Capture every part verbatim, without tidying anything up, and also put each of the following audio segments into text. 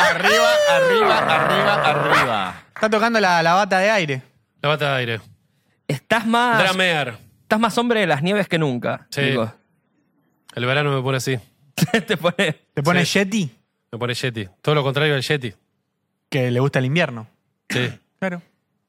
arriba, arriba, arriba, arriba. Está tocando la, la bata de aire. La bata de aire. Estás más... Dramear. Estás más hombre de las nieves que nunca. Sí. Nico. El verano me pone así. Te pone... ¿Te pone Sí. Yeti? Me pone Yeti. Todo lo contrario al Yeti. Que le gusta el invierno. Sí. Claro.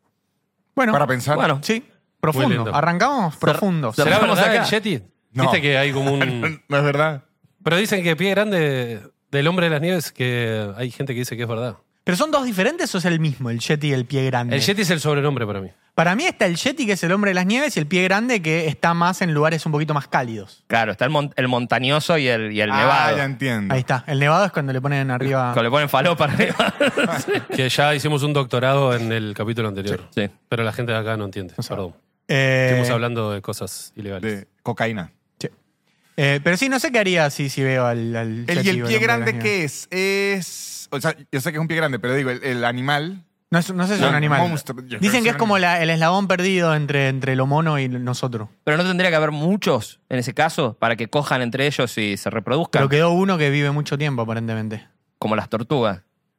Bueno, Para pensar. Bueno, sí, Muy profundo. lindo. Arrancamos profundos. cer- ¿Será Cerramos verdad acá. el Yeti? No. Viste que hay como un... No es verdad. Pero dicen que pie grande del hombre de las nieves, que hay gente que dice que es verdad. ¿Pero son dos diferentes o es el mismo, el Yeti y el pie grande? El Yeti es el sobrenombre para mí. Para mí está el Yeti, que es el hombre de las nieves, y el pie grande, que está más en lugares un poquito más cálidos. claro, está el, mon- el montañoso y el, y el Ah, nevado. ya entiendo. Ahí está. El nevado es cuando le ponen arriba... Cuando le ponen falopa arriba. Que ya hicimos un doctorado en el capítulo anterior. Sí. Pero la gente de acá no entiende. Perdón. Eh, Estuvimos hablando de cosas ilegales. De cocaína. sí. Eh, pero sí, no sé qué haría si, si veo al, al El, Yeti ¿Y el o pie hombre de grande las qué nieves. es? Es... O sea, yo sé que es un pie grande, pero digo, el, el animal... No, es- no sé si es No, un animal. monstruo. Yo creo que Dicen es que un es como animal. la- el eslabón perdido entre, entre lo mono y nosotros. Pero no tendría que haber muchos en ese caso para que cojan entre ellos y se reproduzcan. Pero quedó uno que vive mucho tiempo, aparentemente. Como las tortugas.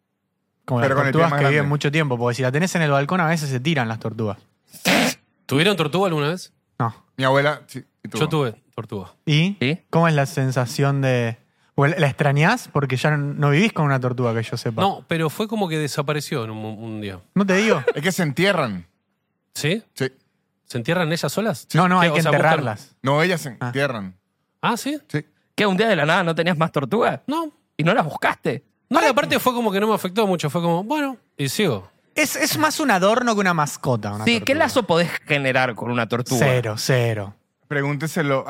Como Pero las con el pie tortugas más que grande. viven mucho tiempo. Porque si la tenés en el balcón, a veces se tiran las tortugas. ¿Tuvieron tortuga alguna vez? No. Mi abuela... Sí, y tuvo. Yo tuve tortuga. ¿Y? ¿Sí? ¿Cómo es la sensación de...? ¿O ¿La extrañás? Porque ya no, no vivís con una tortuga, que yo sepa. No, pero fue como que desapareció en un, un día. ¿No te digo? Es que se entierran. ¿Sí? Sí. ¿Se entierran ellas solas? No, no, ¿Qué? hay que O sea, buscan- enterrarlas. No, ellas se Ah. entierran. Ah, ¿sí? Sí. ¿Qué? ¿Un día de la nada no tenías más tortugas? No. ¿Y no las buscaste? No, y aparte fue como que no me afectó mucho. Fue como, bueno, y sigo. Es, es más un adorno que una mascota. Una Sí, tortuga. ¿qué lazo podés generar con una tortuga? Cero, cero. Pregúnteselo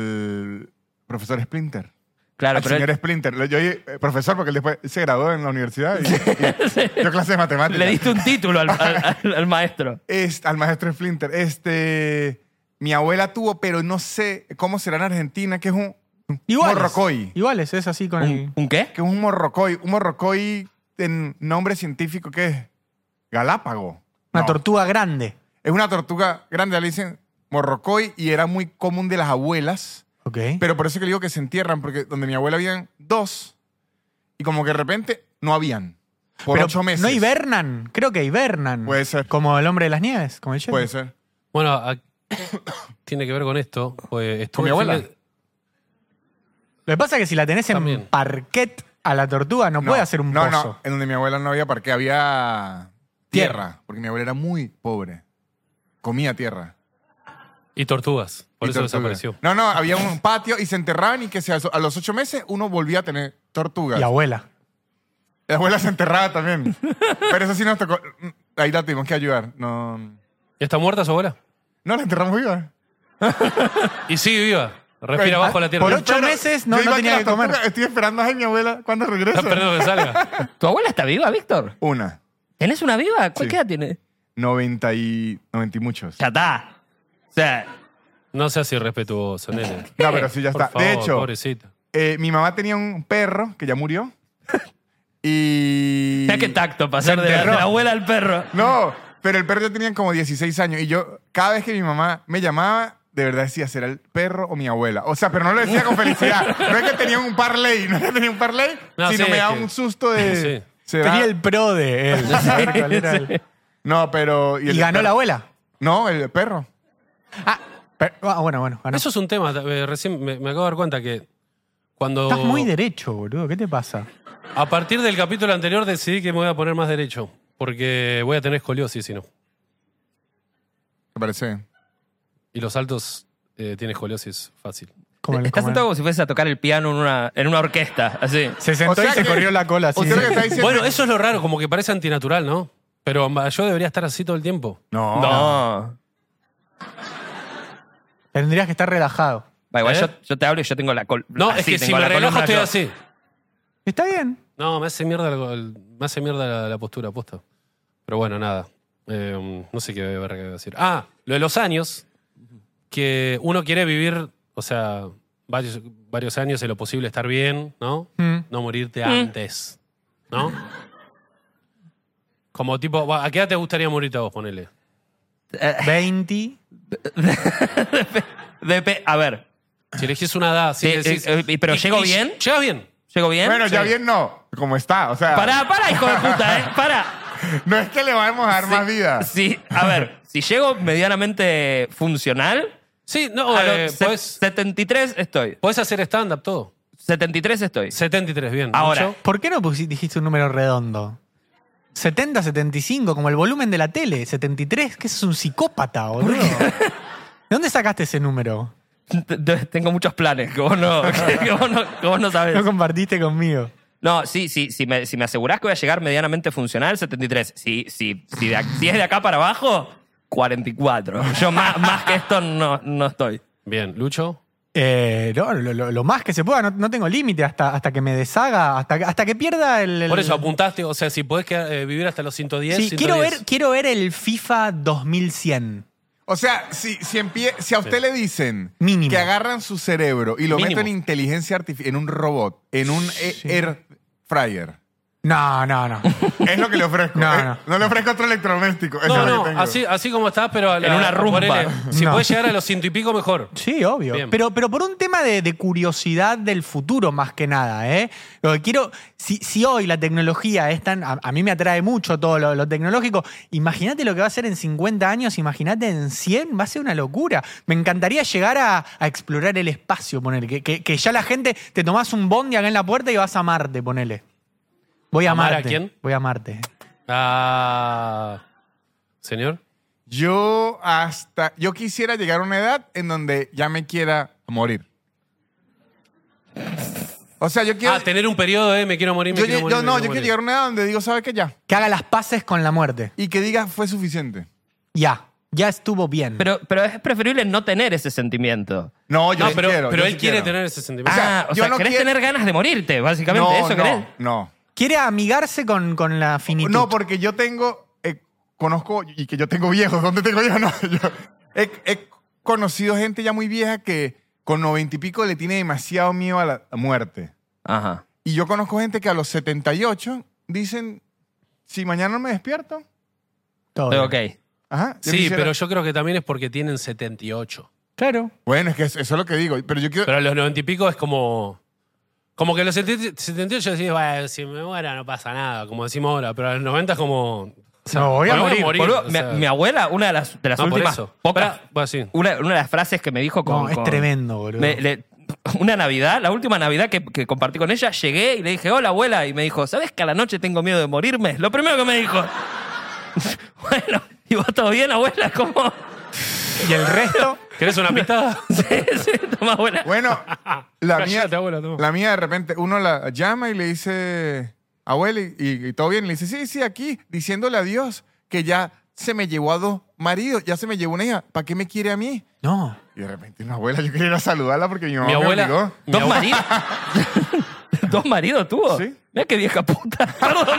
al profesor Splinter. Claro, al pero señor él- Splinter. Yo, eh, profesor, porque él después se graduó en la universidad y, y dio clases de matemáticas. le diste un título al, al- al- al maestro. Este, al maestro Splinter. Este, mi abuela tuvo, pero no sé cómo será en Argentina, que es un Iguales. morrocoy. Iguales, es así con el... ¿Un, un qué? Que es un morrocoy. Un morrocoy en nombre científico que es galápago. Una No, tortuga grande. Es una tortuga grande, le dicen morrocoy, y era muy común de las abuelas. Ok. Pero por eso que le digo que se entierran, porque donde mi abuela habían dos, y como que de repente no habían. Por Pero ocho meses. ¿no hibernan? Creo que hibernan. Puede ser. Como el hombre de las nieves, como el Yeti. Puede ser. Bueno, a- tiene que ver con esto. Pues estuve ¿Con mi el fin abuela? de- Lo que pasa es que si la tenés en También. parquet a la tortuga, no, puede hacer un no, pozo. No, en donde mi abuela no había parque, había tierra, porque mi abuela era muy pobre. Comía tierra. Y tortugas. Por Y eso tortuga. desapareció. No, no, había un patio y se enterraban y que se- a los ocho meses uno volvía a tener tortugas. Y abuela. La abuela se enterraba también. Pero eso sí nos tocó. Ahí la tuvimos que ayudar. No, ¿Y está muerta su abuela? no la enterramos viva. Y sigue viva. Respira bajo la tierra. Por Está ocho meses no- Yo no iba tenía con que la comer. tortuga, estoy esperando a mi abuela cuando regrese. esperando que salga. ¿Tu abuela está viva, Víctor? Una. ¿Tenés una viva? ¿Cuál Sí. qué edad tiene? Noventa y, noventa y muchos. Ya está. O sea, No seas irrespetuoso, nene. No, pero sí, ya Por está. favor, de hecho, pobrecita. eh, mi mamá tenía un perro que ya murió. Y. mira qué tacto pasar de la, de enterró. la abuela al perro. No, pero el perro ya tenía como dieciséis años. Y yo, cada vez que mi mamá me llamaba, de verdad decía, ¿será el perro o mi abuela? O sea, pero no lo decía con felicidad. No es que tenía un parlay, no es que tenía un parlay, No, sino sí, me es daba que- un susto de. Sí. ¿será? Tenía el pro de él. saber cuál era el- No, pero. Y el ganó perro- la abuela. No, el perro. Ah, pero- ah, bueno, bueno. ganó. Eso es un tema. eh, Recién me, me acabo de dar cuenta que cuando... Estás muy derecho, boludo. ¿Qué te pasa? A partir del capítulo anterior decidí que me voy a poner más derecho. Porque voy a tener escoliosis, si no. ¿Te parece? Y los altos eh, tienen escoliosis fácil. Como el- Estás como el- sentado como si fueses a tocar el piano en una, en una orquesta, así. Se sentó O sea y se que- corrió la cola así. o sea, lo que está diciendo- Bueno, eso es lo raro, como que parece antinatural, ¿no? Pero ma, yo debería estar así todo el tiempo. No. No. Tendrías que estar relajado. Va, igual ¿Eh? yo, yo te hablo y yo tengo la col. No, así, es que si tengo me la relajo columna estoy yo. así. Está bien. No, me hace mierda, la, el- me hace mierda la, la postura, posta. Pero bueno, nada. Eh, no sé qué ver qué decir. Ah, lo de los años. Que uno quiere vivir, o sea, varios, varios años en lo posible estar bien, ¿no? Mm. No morirte antes, ¿no? Como tipo, ¿a qué edad te gustaría morirte a vos, ponele? veinte. Depe- a ver, Si elegís una edad, así Sí, que decís- eh, eh, pero y- ¿llego y- bien? ¿Llegas bien? ¿llego bien? Bueno, ya Sí. bien no. como está. O sea, Pará, pará, hijo de puta, ¿eh? Pará. no es que le vamos a dar más vida. Sí, a ver, si llego medianamente funcional, Sí, no, a eh, los se- podés, setenta y tres estoy. podés hacer stand-up todo. setenta y tres estoy. setenta y tres, bien. Ahora, Mucho. ¿Por qué no pusiste, dijiste un número redondo? setenta, setenta y cinco, como el volumen de la tele. setenta y tres, que sos un psicópata, boludo. ¿De dónde sacaste ese número? t- t- tengo muchos planes que vos no, que vos no, que vos no sabés. No compartiste conmigo. No, sí, sí, si me, si me asegurás que voy a llegar medianamente funcional, setenta y tres. Si, si, si, de, ac- si es de acá para abajo, cuarenta y cuatro. Yo más, más que esto no, no estoy. Bien, Lucho. Eh, no, lo, lo- lo más que se pueda, no, no tengo límite hasta, hasta que me deshaga, hasta, que- hasta que pierda el... el- Por eso apuntaste, o sea, si podés quedar, eh, vivir hasta los ciento diez, Sí, ciento quiero diez. ver, quiero ver el FIFA dos mil cien. O sea, si, si, empie- si a usted le dicen Mínimo. que agarran su cerebro y lo Mínimo. meten en inteligencia artificial, en un robot, en un e- air fryer, No, no, no. es lo que le ofrezco. No, Eh, no. no le ofrezco otro electrodoméstico. Eso No, es lo no, que tengo. así, así como estás, pero a la- En una rumba. ponele, si No. podés llegar a los ciento y pico, mejor. Sí, obvio. Bien. Pero, pero por un tema de, de curiosidad del futuro, más que nada, ¿eh? Lo que quiero, si, si hoy la tecnología es tan. A, a mí me atrae mucho todo lo, lo tecnológico. Imagínate lo que va a ser en cincuenta años, imagínate en cien, va a ser una locura. Me encantaría llegar a, a explorar el espacio, ponele. Que, que, que ya la gente te tomás un bondi acá en la puerta y vas a Marte, ponele. Voy a ¿Amar a Marte. quién? Voy a Marte. Ah, señor. Yo hasta. Yo quisiera llegar a una edad en donde ya me quiera morir. O sea, yo quiero. Ah, tener un periodo de me quiero morir, me yo, quiero yo- morir. yo me no, quiero yo morir. quiero llegar a una edad donde digo, ¿sabes qué? Ya. Que haga las paces con la muerte. Y que diga, fue suficiente. Ya. Ya estuvo bien. Pero, pero es preferible no tener ese sentimiento. No, yo No, sí pero, quiero. pero yo él sí quiere quiero. tener ese sentimiento. O sea, ah, o yo sea, no querés quiero- tener ganas de morirte, básicamente. No, ¿Eso no, querés? no. Quiere amigarse con, con la finitud. No, porque yo tengo, eh, conozco, y que yo tengo viejos, ¿dónde tengo viejos? No, yo he, he conocido gente ya muy vieja que con noventa y pico le tiene demasiado miedo a la muerte. Ajá. Y yo conozco gente que a los setenta y ocho dicen, si mañana no me despierto, Todo Estoy bien. ok. ajá. yo Sí, quisiera- pero yo creo que también es porque tienen setenta y ocho. Claro. Bueno, es que eso, eso es lo que digo, pero yo quiero... Pero a los noventa y pico es como... Como que a los setenta y ocho decís, bueno, si me muera no pasa nada, como decimos ahora. Pero a los noventa es como... o sea, No, voy a bueno, morir. Boludo, o mi, sea, mi abuela, una de las, de las no, por últimas eso. pocas... Pará, bueno, sí. Una, una de las frases que me dijo con... No, es con- tremendo, boludo. me- le- una Navidad, la última Navidad que, que compartí con ella, llegué y le dije, hola abuela, y me dijo, ¿sabes que a la noche tengo miedo de morirme? Lo primero que me dijo. Bueno, ¿y vos todo bien, abuela? ¿Cómo? Y el resto, ¿Querés una pista? Sí, sí, toma, abuela. Bueno, la mía, Cállate, abuela, toma. la mía de repente, uno la llama y le dice, abuela, y, y- y todo bien, y le dice, sí, sí, aquí, diciéndole a Dios que ya se me llevó a dos maridos, ya se me llevó una hija, ¿para qué me quiere a mí? no. Y de repente una abuela, yo quería ir a saludarla porque mi mamá Mi me abuela... obligó. mi ¿Dos abue- maridos? ¿Dos maridos tuvo? Sí. Mira qué vieja puta. Perdón.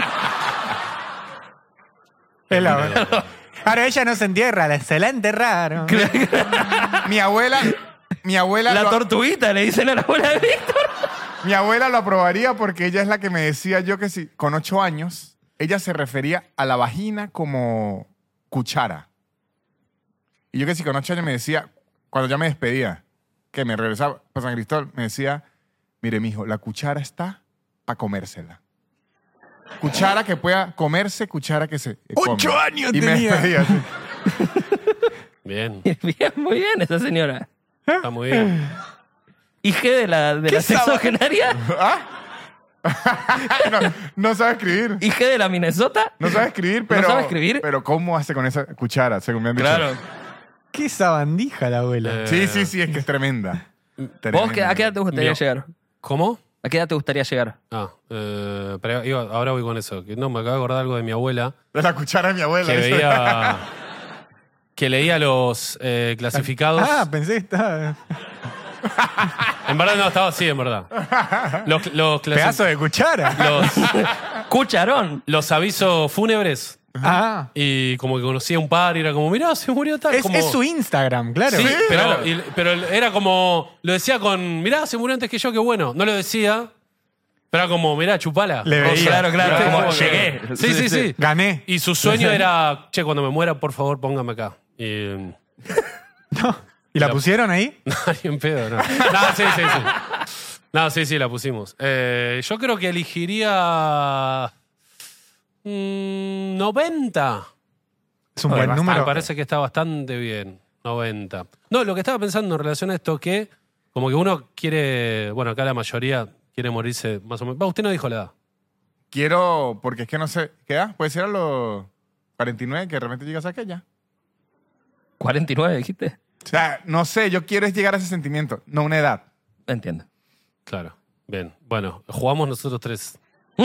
Es la verdad. Ahora ella no se entierra, se la enterraron. Mi abuela, mi abuela, La lo, tortuguita, le dicen a la abuela de Víctor. mi abuela lo aprobaría porque ella es la que me decía yo que si con ocho años ella se refería a la vagina como cuchara. Y yo que si con ocho años me decía, cuando ya me despedía, que me regresaba para San Cristóbal, me decía, mire mijo, la cuchara está para comérsela. Cuchara que pueda comerse, cuchara que se come. Ocho años y tenía. me despedía así. Bien, Bien, muy bien esa señora. está muy bien. ¿Y G de la, de la sab- sexogenaria? ¿Ah? no, no sabe escribir. ¿Y G de la Minnesota? No sabe escribir, pero... sabe escribir? Pero ¿cómo hace con esa cuchara, según me han dicho? Claro. Qué sabandija la abuela. Eh, Sí, sí, sí, es que es tremenda. ¿Vos Tremenda. qué- a qué edad te gustaría Mío. llegar? ¿Cómo? ¿A qué edad te gustaría llegar? Ah, eh, pero iba- ahora voy con eso. Que no, me acabo de acordar algo de mi abuela. De la cuchara de mi abuela. Que eso. veía... Que leía los eh, clasificados. Ah, pensé que estaba. En verdad no, estaba así, en verdad. Los, los, clasi- Pedazo de cuchara. los, ¡Cucharón! los avisos fúnebres. Ah. Y como que conocía un par y era como, mirá, se murió tal. Es, como... es su Instagram, claro. Sí, pero, claro. y- pero era como, lo decía con, mirá, se murió antes que yo, qué bueno. No lo decía, pero era como, mirá, chupala. Le O sea, veía. Claro, claro, ¿viste? como que- llegué. Sí, sí, sí. Gané. Y su sueño era, che, cuando me muera, por favor, póngame acá. Y, No. ¿Y la La- pusieron ahí? no, ni en pedo, no. No, sí, sí, sí. No, sí, sí, la pusimos. Eh, yo creo que elegiría... mmm, noventa. Es un Oye, buen bastante. número. Me parece que está bastante bien. noventa. No, lo que estaba pensando en relación a esto que como que uno quiere... Bueno, acá la mayoría quiere morirse más o menos. Va, usted no dijo la edad. Quiero, porque es que no sé, ¿qué edad? Puede ser a los cuarenta y nueve que de repente llegas a aquella. cuarenta y nueve, dijiste. O sea, no sé, yo quiero es llegar a ese sentimiento, no una edad. Entiendo. Claro. Bien. Bueno, jugamos nosotros tres.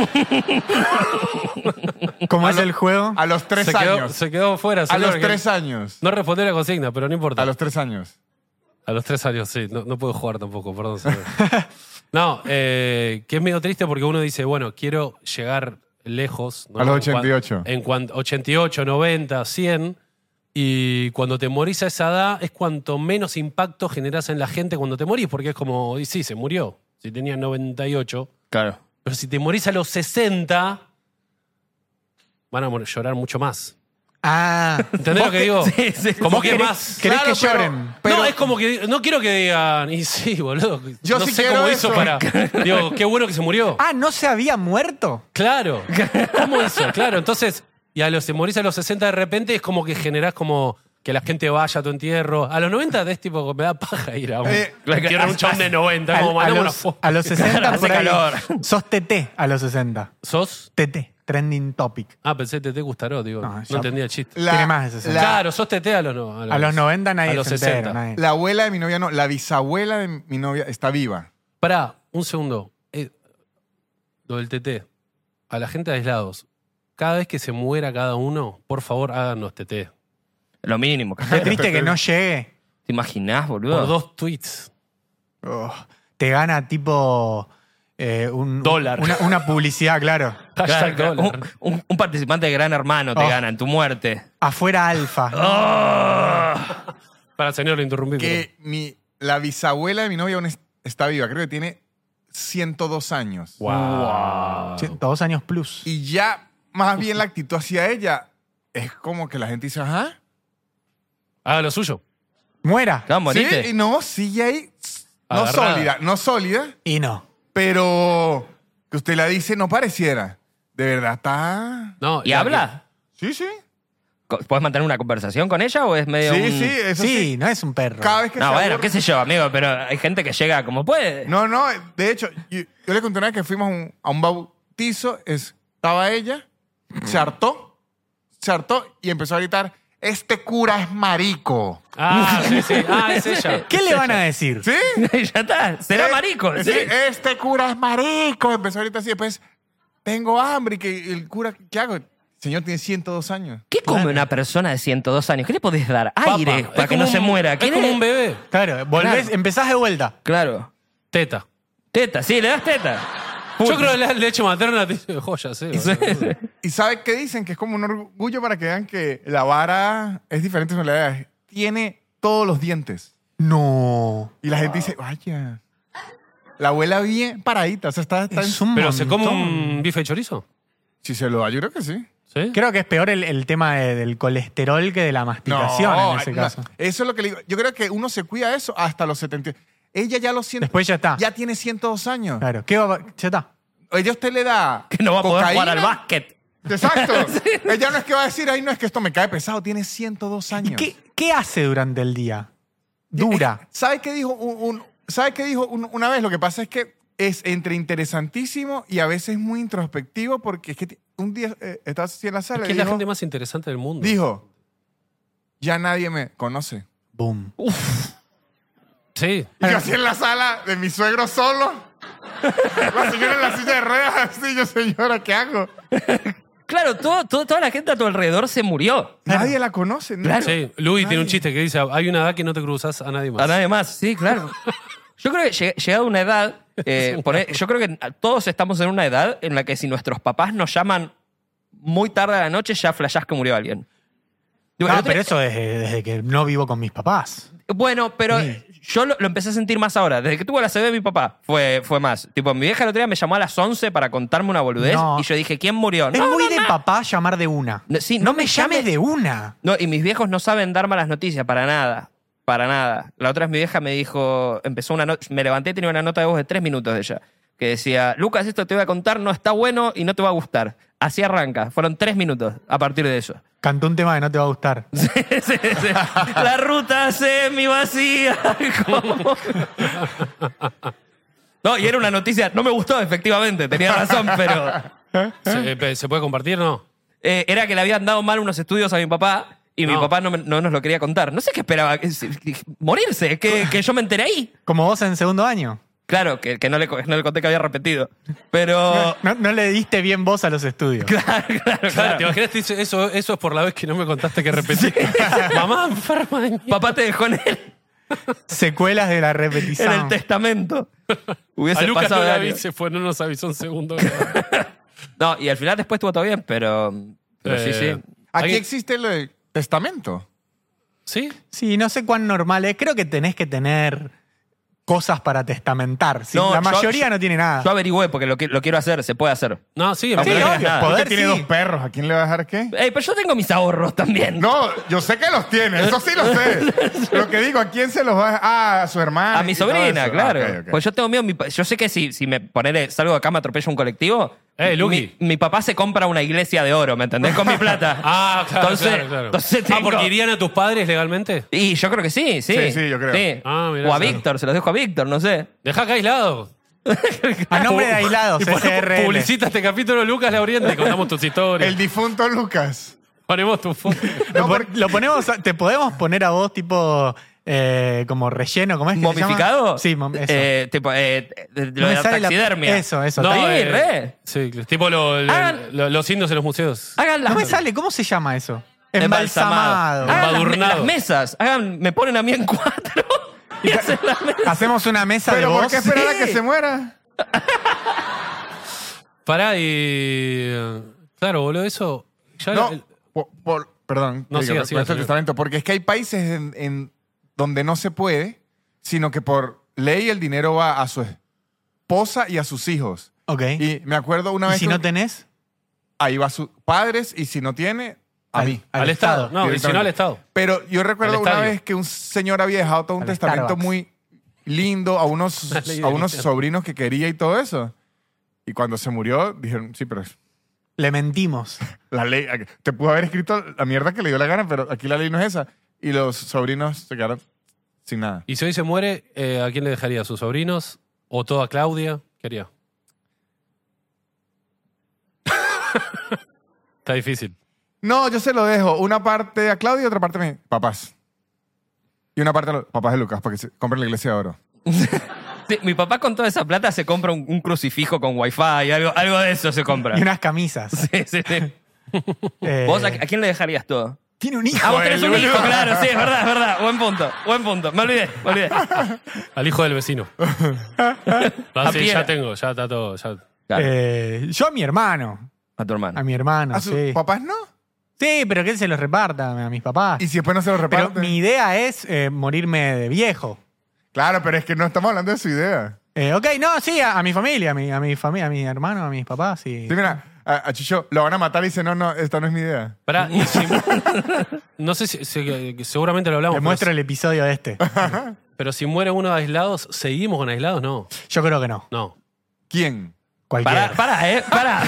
¿Cómo A es lo- el juego? A los tres se quedó, años. Se quedó fuera. A señor, los que tres años. No respondió la consigna, pero no importa. A los tres años. A los tres años, sí. No, no puedo jugar tampoco, perdón. señor. No, eh, que es medio triste porque uno dice, bueno, quiero llegar lejos. ¿no? A los En cuan- ochenta y ocho. En cuanto ochenta y ocho, noventa, cien. Y cuando te morís a esa edad es cuanto menos impacto generas en la gente cuando te morís, porque es como, y sí, se murió. Si tenía noventa y ocho. Claro. Pero si te morís a los sesenta, van a mor- llorar mucho más. Ah. ¿Entendés lo que digo? Sí, sí. Como ¿Vos que querés- más. querés Claro, que pero- lloren? pero- no, es como que no quiero que digan, y sí, boludo. Yo no sí sé quiero cómo hizo eso. para. Digo, qué bueno que se murió. Ah, ¿no se había muerto? Claro. ¿Cómo hizo? Claro, entonces, y a los te morís a los sesenta de repente, es como que generás como que la gente vaya a tu entierro. A los noventa es tipo, me da paja ir a un Eh, entierro de un chabón de noventa. Al- Como a, mandame una los, foto. a los sesenta Hace por ahí. calor. Sos T T a los sesenta. ¿Sos? T T, trending topic. Ah, pensé Tete Gustaró, digo. No, No, ya- entendía el chiste. La- Tiene más de sesenta. la- Claro, sos Tete a los, no, A los noventa nadie a los se entera, sesenta. nadie. La abuela de mi novia no, la bisabuela de mi novia está viva. Pará, un segundo. Eh, lo del T T. A la gente aislados. Cada vez que se muera cada uno, por favor, háganos T T. Lo mínimo. Qué triste que no llegue. ¿Te imaginás, boludo? Por dos tweets. Oh, te gana tipo eh, un, Dólar. Una, una publicidad, claro. Hashtag Claro, dólar. un, un- un participante de Gran Hermano te Oh. gana en tu muerte. Afuera alfa. Para el señor lo interrumpí. Que mi, la bisabuela de mi novia aún es- está viva. Creo que tiene ciento dos años. pero- Wow. Sí, Dos años plus. Y ya más bien la actitud hacia ella es como que la gente dice, ajá. Haga lo suyo. Muera. Claro, morite. Sí, y no, sigue ahí. No Agarrada. sólida, no sólida, Y no. pero que usted la dice no pareciera. De verdad está... No, ¿Y la habla? Sí, sí. Co- ¿Puedes mantener una conversación con ella o es medio Sí, un- sí, eso Sí, sí. no es un perro. Cada vez que No, se bueno, aburre- qué sé yo, amigo, pero hay gente que llega como puede. No, no, de hecho, yo, yo le conté una vez que fuimos a un, a un bautizo, es, estaba ella, se hartó, se hartó y empezó a gritar, este cura es marico. Ah, sí, sí. Ah, es ella. ¿Qué le van a decir? ¿Sí? Ya está, será Eh, marico. sí, Sí. este cura es marico. Empezó a gritar así, después, tengo hambre y que el cura, ¿qué hago? El señor tiene ciento dos años. ¿Qué come una persona de ciento dos años? ¿Qué le podés dar? Aire Papa. para Es que como no se un- muera. Es ¿Quiere- como un bebé. Claro, volvés, Claro. empezás de vuelta. Claro. Teta. Teta, sí, le das teta. Yo creo que la leche materna tiene joyas, sí. boludo. ¿Y sabe qué dicen? Que es como un orgullo para que vean que la vara es diferente en realidad. Tiene todos los dientes. No. Y la gente dice, vaya. La abuela bien paradita. O sea, está, está Es en- un Pero se come montón. un bife de chorizo. Si se lo da, yo creo que sí. ¿Sí? Creo que es peor el, el tema de- del colesterol que de la masticación en ese no, caso. Eso es lo que le digo. Yo creo que uno se cuida de eso hasta los setenta. Ella ya lo siente. Después ya está. Ya tiene ciento dos años. Claro. ¿Qué va, ya está. Ella usted le da. Que no va a poder jugar al cocaína. básquet. Exacto. Ella no es que va a decir, ay, no es que esto me cae pesado. Tiene ciento dos ¿Y años. qué, qué hace durante el día? Dura. ¿Sabe qué dijo, un, un- ¿sabe qué dijo un- una vez? Lo que pasa es que es entre interesantísimo y a veces muy introspectivo porque es que ti- un día eh, estaba así en la sala Es y que es la dijo, gente más interesante del mundo. dijo, ya nadie me conoce. Boom. Sí. Y yo así en la sala de mi suegro solo. La señora en la silla de ruedas así, yo, señora, ¿qué hago? Claro, todo, todo- toda la gente a tu alrededor se murió. Nadie la conoce. ¿no? Claro. Sí. Luis tiene un chiste que dice, hay una edad que no te cruzas a nadie más. A nadie más, sí, claro. Yo creo que lleg- llegado a una edad, eh, pone- yo creo que todos estamos en una edad en la que si nuestros papás nos llaman muy tarde a la noche, ya flashás que murió alguien. Digo, el Ah, otro- pero eso desde, desde que no vivo con mis papás. Bueno, pero Sí. yo lo, lo empecé a sentir más ahora. Desde que tuve la C B de mi papá, fue, fue más. Tipo, mi vieja el otro día me llamó a las once para contarme una boludez No. y yo dije, ¿quién murió? Es No, muy no, de no. papá llamar de una. No, sí, no, no me me llames llames- de una. No, y mis viejos no saben dar malas noticias para nada. para nada. La otra vez mi vieja me dijo, empezó una nota, me levanté y tenía una nota de voz de tres minutos de ella, que decía, Lucas, esto te voy a contar, no está bueno y no te va a gustar. Así arranca. Fueron tres minutos a partir de eso. Cantó un tema que no te va a gustar. Sí, sí, sí. La ruta semi vacía. ¿Cómo? No, y era una noticia, no me gustó, efectivamente, tenía razón, pero... ¿Se, eh, ¿Se puede compartir o no? Eh, era que le habían dado mal unos estudios a mi papá y mi No. papá no, me- no nos lo quería contar. No sé qué esperaba, que- que- morirse, que, que yo me enteré ahí. Como vos en segundo año. Claro, que, que no, le, co- no le conté que había repetido. Pero... No, no le diste bien voz a los estudios. Claro, claro, Claro, claro. ¿te imaginas? Te dice, Eso, eso es por la vez que no me contaste que repetí. Mamá enferma de mierda. Papá te dejó en el, Secuelas de la en repetición. el testamento. A Hubiese Lucas no pasado le de año. avise, fue, no nos avisó un segundo. No, y al final después estuvo todo bien, pero... pero sí, Eh, sí. Aquí ¿Alguien- existe lo del testamento. ¿Sí? Sí, no sé cuán normal es. Creo que tenés que tener cosas para testamentar. Sí, No, la yo- mayoría yo- no tiene nada. Yo averigüé porque lo, que- lo quiero hacer, se puede hacer. No, sí, en Aunque Sí, no realidad. digas obvio, nada. poder Usted tiene sí. dos perros. ¿A quién le va a dejar qué? Ey, pero yo tengo mis ahorros también. No, yo sé que los tiene. Eso sí lo sé. Lo que digo, ¿a quién se los va a dejar? Ah, a su hermana. A mi y todo sobrina, eso. claro. Ah, ok, ok. Pues yo tengo miedo. mi pa- Yo sé que si, si me ponele, salgo de acá, me atropella un colectivo. Eh, Luqui. mi, mi papá se compra una iglesia de oro, ¿me entendés? Con mi plata. Ah, claro, Entonces- claro, claro. entonces Ah, tengo- porque irían a tus padres legalmente. Y yo creo que sí, sí. Sí, sí, yo creo. Sí. Ah, mirá, o a claro. Víctor, se los dejo a Víctor, no sé. Deja acá aislado. A nombre de aislados, Y ponemos- S R L. publicita este capítulo Lucas Lauriente y contamos tus historias. El difunto Lucas. Ponemos tu foto. Lo, pon- lo ponemos, a- te podemos poner a vos tipo eh, como relleno, ¿cómo es que se llama? ¿Momificado? Sí, mom- eso. Eh, tipo, eh, de- de No lo me de la sale la- taxidermia. Eso, eso. No, Sí, eh, re. Sí, tipo lo- lo- Hagan- lo- los indios en los museos. Hagan las No me sale, ¿cómo se llama eso? Embalsamado. Embalsamado. Hagan las, Embadurnado. las mesas. Hagan, me ponen a mí en cuatro. Y hacen las mesas. Hacemos una mesa de Pero vos. ¿por qué esperar a Sí. que se muera? Pará y... Claro, boludo, eso... Ya No, el- por, por- perdón. No, digo, siga, con siga, esto del señor. testamento, porque es que hay países en, en donde no se puede, sino que por ley el dinero va a su esposa y a sus hijos. Ok. Y me acuerdo una ¿Y vez si que no tenés? ahí va a sus padres y si no tiene, a Al- mí. al, Estado. No, y si no al Estado. Pero yo recuerdo Al una estadio. vez que un señor había dejado todo un Al testamento Starbucks. muy lindo a unos, La ley a del unos infierno. sobrinos que quería y todo eso. Y cuando se murió, dijeron, sí, pero es Le mentimos. la ley. Te pudo haber escrito la mierda que le dio la gana, pero aquí la ley no es esa. Y los sobrinos se quedaron sin nada. Y si hoy se muere, eh, ¿a quién le dejaría? ¿A sus sobrinos? ¿O toda Claudia? ¿Qué haría? Está difícil. No, yo se lo dejo. Una parte a Claudia y otra parte a mis papás. Y una parte a los papás de Lucas, para que se compren la iglesia de oro. Sí, mi papá con toda esa plata se compra un, un crucifijo con wifi, algo, algo de eso se compra. Y unas camisas. Sí, sí, sí. Eh, ¿Vos a, a quién le dejarías todo? Tiene un hijo. Ah, vos tenés un boludo. hijo, claro, sí, es verdad, es verdad. Buen punto, buen punto. Me olvidé, me olvidé. Al hijo del vecino. Ah, A sí, pie. ya tengo, ya está todo. Ya. Claro, Eh, yo a mi hermano. a tu hermano. A mi hermano, ¿A sus sí. papás no? Sí, pero que él se los reparta a mis papás. Y si después no se los Pero reparten. mi idea es eh, morirme de viejo. Claro, pero es que no estamos hablando de su idea. Eh, ok, no, sí, a, a mi familia, a mi, a mi familia, a mi hermano, a mis papás. Sí. Sí, mira, a, a Chicho lo van a matar y dice, no, no, esta no es mi idea. Pará, y si- no sé si, si- que seguramente lo hablamos. Te muestro pero, el episodio de este. pero si muere uno de aislados, ¿seguimos con aislados? No. Yo creo que no. No. ¿Quién? Cualquiera. Pará, pará, eh, pará.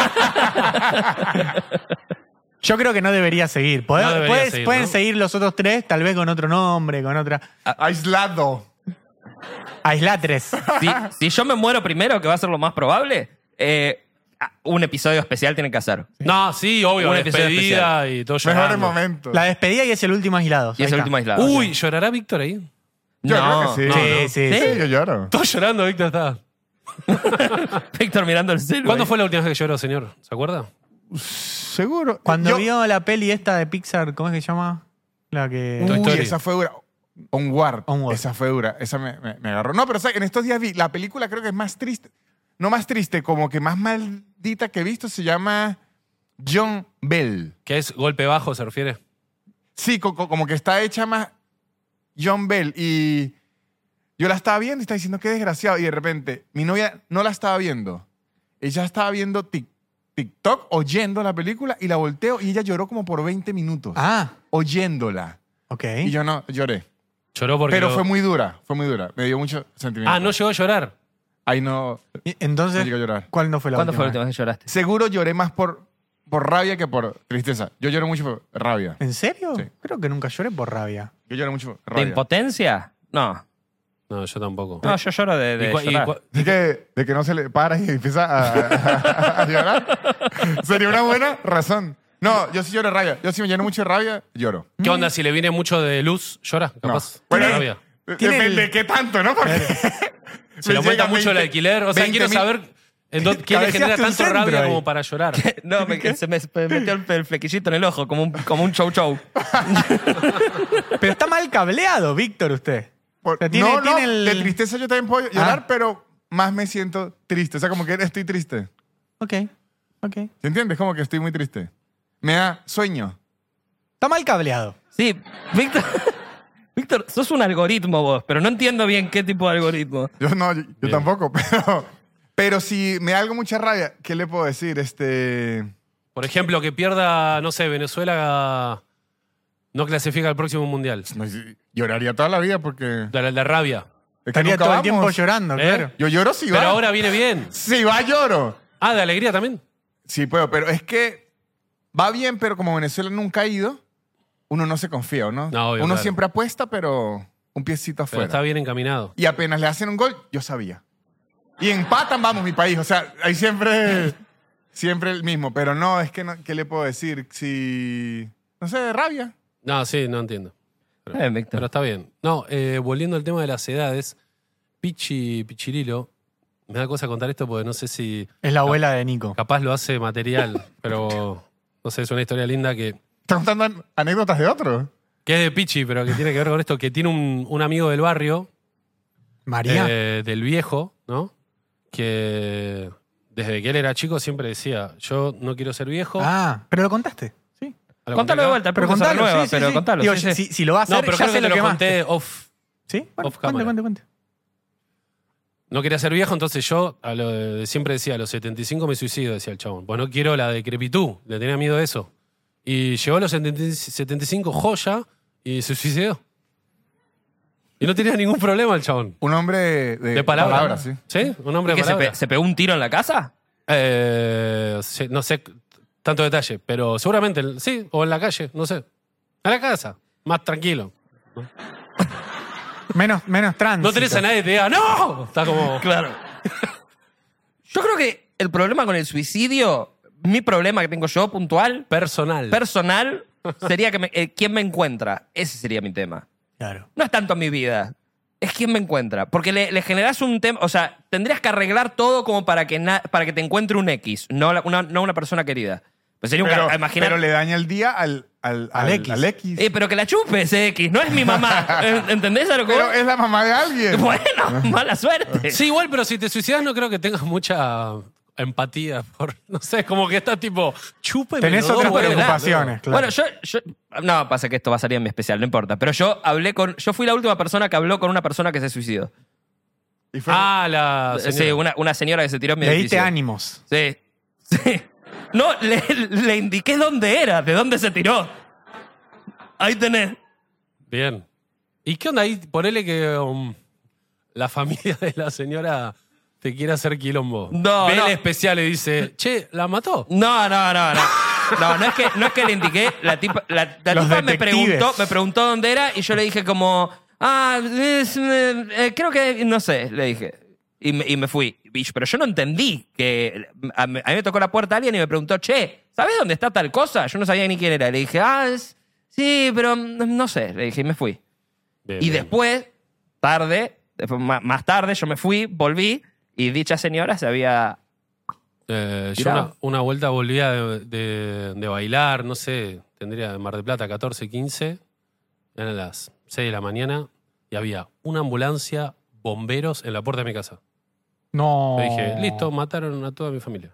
Yo creo que no debería seguir. Poder- No debería puedes- seguir, pueden ¿no? seguir los otros tres, tal vez con otro nombre, con otra. Aislado. Aislatres. Si, si yo me muero primero, que va a ser lo más probable, eh, un episodio especial tienen que hacer. No, sí, obvio. Un La episodio despedida y todo Mejores llorando. momentos. La despedida y es el último aislado. Y es el último aislado. Uy, ¿llorará Víctor ahí? Yo No, creo que sí. no, Sí, no. sí, Sí, sí. yo lloro. Todo llorando, Víctor está. Víctor mirando el celu. ¿Cuándo ahí. fue la última vez que lloró, señor? ¿Se acuerda? Seguro. Cuando Yo- vio la peli esta de Pixar, ¿cómo es que se llama? La que. Toy Uy, Story. esa fue dura. Onward. Onward. Esa fue dura. Esa me, me- me agarró. No, pero ¿sabes? En estos días vi la película, creo que es más triste. No más triste, como que más maldita que he visto, se llama John Bell. ¿Qué es golpe bajo, se refiere? Sí, co- co- como que está hecha más John Bell. Y yo la estaba viendo y estaba diciendo qué desgraciado. Y de repente, mi novia no la estaba viendo. Ella estaba viendo Tik- TikTok, oyendo la película, y la volteo y ella lloró como por veinte minutos. Ah, Oyéndola. ok. Y yo no, lloré. Lloró porque. Pero lo- fue muy dura, fue muy dura. Me dio mucho sentimiento. Ah, no llegó a llorar. Ahí no, Y Entonces, no llegué a llorar. ¿cuál no fue la ¿Cuándo última fue la última vez? vez que lloraste? Seguro lloré más por, por rabia que por tristeza. Yo lloro mucho por rabia. ¿En serio? Sí. Creo que nunca lloré por rabia. Yo lloro mucho por ¿De rabia. impotencia? No. No, yo tampoco. No, yo lloro de, de ¿Y cua- y llorar. cua- De que, de que no se le para y empieza a, a- a llorar. Sería una buena razón. No, yo sí lloro de rabia. Yo sí me lleno mucho de rabia, lloro. ¿Qué onda? Si le viene mucho de luz, ¿llora? No. Capaz. Bueno, De rabia. Tiene depende el- de qué tanto, ¿no? Porque Se le me aumenta llega mucho el veinte alquiler. O sea, veinte quiero mil. saber en dónde- quién le Cabeceaste genera un tanto centro rabia ahí. como para llorar. No, me, se me me metió el, el flequillito en el ojo, como un, como un show show. Pero está mal cableado, Víctor, usted. Por- O sea, tiene- no, no, tiene el- de tristeza yo también puedo llorar, Ah. pero más me siento triste. O sea, como que estoy triste. Ok, ok. ¿Se entiende? Es como que estoy muy triste. Me da sueño. Está mal cableado. Sí, Víctor. Víctor, sos un algoritmo vos, pero no entiendo bien qué tipo de algoritmo. Yo no, yo, yo Bien. tampoco, pero, pero si me da algo mucha rabia, ¿qué le puedo decir? Este, Por ejemplo, que pierda, no sé, Venezuela no clasifica al próximo mundial. no, sí, lloraría toda la vida porque De, de rabia. es que Estaría nunca todo el vamos. tiempo llorando, ¿Eh? claro. Yo lloro si Pero va. ahora viene bien. Si va, lloro. Ah, de alegría también. Sí puedo, pero es que va bien, pero como Venezuela nunca ha ido, uno no se confía, ¿no? No, obvio, uno claro. siempre apuesta, pero un piecito Pero afuera. está bien encaminado. Y apenas le hacen un gol, yo sabía. Y empatan, vamos, mi país. O sea, hay siempre, siempre el mismo. Pero no, es que, no, ¿qué le puedo decir? Si, no sé, rabia. No, sí, no entiendo. Pero, Eh, Víctor. pero está bien. No, eh, volviendo al tema de las edades, Pichi Pichirilo, me da cosa contar esto porque no sé si Es la abuela de Nico. capaz lo hace material, pero no sé, es una historia linda que, ¿Estás contando an- anécdotas de otros? que es de Pichi, pero que tiene que ver con esto, que tiene un, un amigo del barrio, María. eh, del viejo, ¿no? Que desde que él era chico siempre decía, yo no quiero ser viejo. Ah, pero lo contaste. Sí. ¿A lo Contalo conté de acá? vuelta, Pero pero contalo, nueva, sí, sí, pero sí. contalo. Digo, sí, sí. Si, si lo va a hacer, No, pero ya creo sé que te lo lo que más. conté off. ¿Sí? Bueno, off cuente, cámara. cuente, cuente. No quería ser viejo, entonces yo a lo de- siempre decía, a los setenta y cinco me suicido, decía el chabón. Pues no quiero la decrepitud, le tenía miedo de eso. Y llegó a los setenta y setenta y cinco, joya, y se suicidó. Y no tenía ningún problema el chabón. Un hombre de, De palabra. palabras, sí. ¿Sí? Un hombre ¿Y de que se, palabra. pe- se pegó un tiro en la casa? Eh, sí, no sé tanto detalle, pero seguramente sí, o en la calle, no sé. A la casa, más tranquilo. Menos, menos trans. No tenés a nadie que te diga, ¡no! Está como. Claro. Yo creo que el problema con el suicidio, mi problema que tengo yo, puntual, Personal. personal, sería que me- eh, quién me encuentra. Ese sería mi tema. Claro. No es tanto mi vida, es quién me encuentra. Porque le, le generás un tema, o sea, tendrías que arreglar todo como para que, na- para que te encuentre un X, no la- una, no una persona querida. Pues sería un Pero, ca- imaginar- pero le daña el día al, al, Al X. al X. Eh, pero que la chupe ese X, no es mi mamá. ¿Entendés a lo que Pero voy? es la mamá de alguien. Bueno, mala suerte. Sí, igual, pero si te suicidas no creo que tengas mucha empatía por, no sé, como que estás tipo, chúpeme Tenés los dos otras huevos. preocupaciones, claro. Bueno, yo, yo- No, pasa que esto va a salir en mi especial, no importa. Pero yo hablé con. Yo fui la última persona que habló con una persona que se suicidó. Y fue- Ah, la Sí, señora. una, una señora que se tiró en mi Le diste edificio. ánimos. Sí. Sí. No, le, le indiqué dónde era, de dónde se tiró. Ahí tenés. Bien. ¿Y qué onda ahí? Ponele que um, la familia de la señora te quiere hacer quilombo. No, Ve no. el especial y dice, che, ¿la mató? No, no, no, no. No, no es que, no es que le indiqué. La tipa, la, la Los tipa me detectives. preguntó, me preguntó dónde era y yo le dije como, ah, es, eh, eh, creo que, no sé, le dije. Y me, y me fui. Y- Pero yo no entendí que a mí, a mí me tocó la puerta alguien y me preguntó, che, ¿sabes dónde está tal cosa? Yo no sabía ni quién era. Le dije, ah, es- sí, pero mm, no sé. Le dije y me fui. Bien, Y bien. después, tarde, después, ma- más tarde, yo me fui, volví y dicha señora se había... Eh, yo Tirado. una, una vuelta volvía de, de- de bailar, no sé, tendría de Mar del Plata catorce, quince, eran las seis de la mañana y había una ambulancia, bomberos en la puerta de mi casa. No. Le dije, listo, mataron a toda mi familia.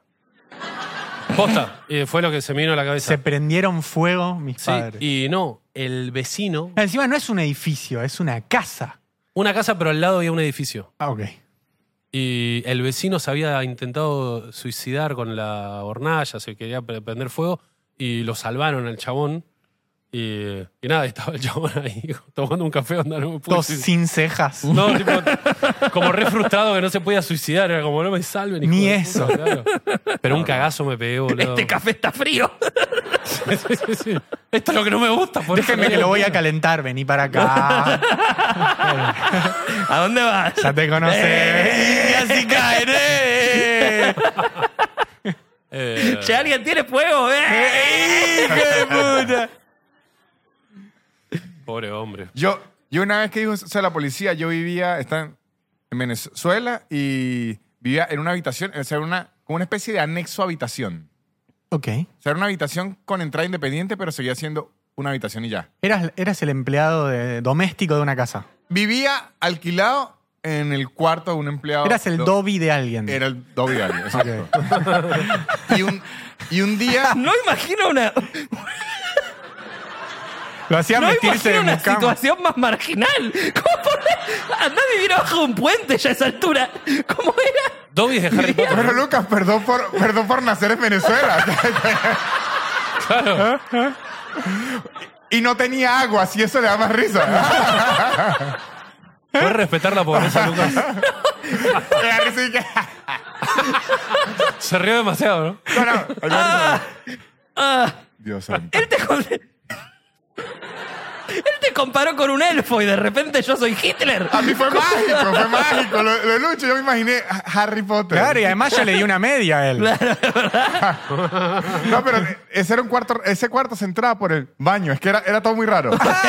Posta, y fue lo que se me vino a la cabeza. Se prendieron fuego mis Sí, padres. y no, el vecino, Encima no es un edificio, es una casa. una casa pero al lado había un edificio. Ah, ok. Y el vecino se había intentado suicidar con la hornalla, se quería pre- prender fuego y lo salvaron al chabón. Y, y nada, estaba el chabón ahí tomando un café donde no me pude Todos suicidar. sin cejas. No, tipo, como re frustrado que no se podía suicidar. Era como, no me salven. hijo Ni de eso. puta, claro. Pero un cagazo me pegué, boludo. Este café está frío. Sí, sí, sí, sí. Esto es lo que no me gusta. Por eso Déjenme no que lo voy a calentar. Vení para acá. ¿A dónde vas? Ya te conoces. Eh. Y así caen. ¡Eh! Eh, Si alguien tiene fuego, ¡eh! ¡Hijo de puta! Pobre hombre. Yo, yo una vez que dijo eso, o sea, la policía, yo vivía, estaba en Venezuela y vivía en una habitación, o sea, una, como una especie de anexo a habitación. Ok. O sea, era una habitación con entrada independiente, pero seguía siendo una habitación y ya. Eras, eras el empleado de- doméstico de una casa. Vivía alquilado en el cuarto de un empleado. Eras el do- Dobby de alguien. Era el Dobby de alguien, exacto. y, un, y un día... No imagino una, Lo hacía no vestirse de imagino una mucama. situación más marginal. ¿Cómo poner? Andá a vivir abajo de un puente ya a esa altura. ¿Cómo era? Dobby de Harry Potter. Pero Lucas, perdón por, perdón por nacer en Venezuela. Claro. Y no tenía agua, así eso le da más risa. ¿Puedes respetar la pobreza, Lucas? Le da risa y que- Se rió demasiado, ¿no? No, no, le da risa. Ah, Dios santo. él te con- Él te comparó con un elfo y de repente yo soy Hitler. A mí fue mágico, fue mágico. Lo, lo de Lucho, yo me imaginé a Harry Potter. Claro, y además yo le di una media a él. No, pero ese era un cuarto, ese cuarto se entraba por el baño. Es que era, era todo muy raro.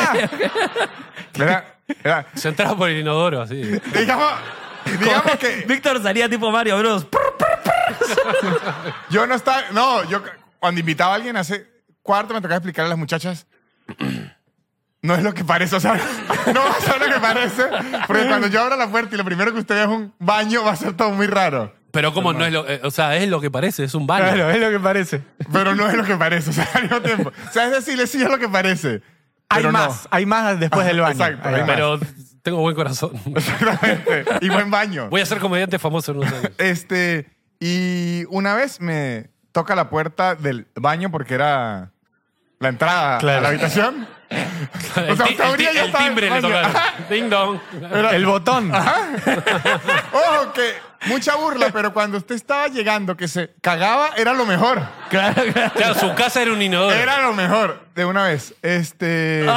Era, era- Se entraba por el inodoro, así. digamos, digamos que Víctor salía tipo Mario Bros. yo no estaba, no, yo cuando invitaba a alguien a ese cuarto me tocaba explicarle a las muchachas. No es lo que parece, o sea, no va a ser lo que parece, porque cuando yo abra la puerta y lo primero que usted ve es un baño, va a ser todo muy raro. Pero como no es lo... eh, o sea, es lo que parece, es un baño. Claro, es lo que parece. Pero no es lo que parece, o sea, al mismo tiempo. O sea, es decirle sí es lo que parece. Hay pero no. más, hay más después del baño. Exacto, Ahí hay va. más. Pero tengo buen corazón. Exactamente. Y buen baño. Voy a ser comediante famoso en unos años. Este, y una vez me toca la puerta del baño porque era la entrada Claro. a la habitación. El, O sea, ti- usted el abría ti- y ya el estaba en timbre el le baño. tocaron. Ding dong. El botón. Ojo, que mucha burla, pero cuando usted estaba llegando, que se cagaba, era lo mejor. Claro, claro. Claro, su casa era un inodoro. Era lo mejor, de una vez. Este.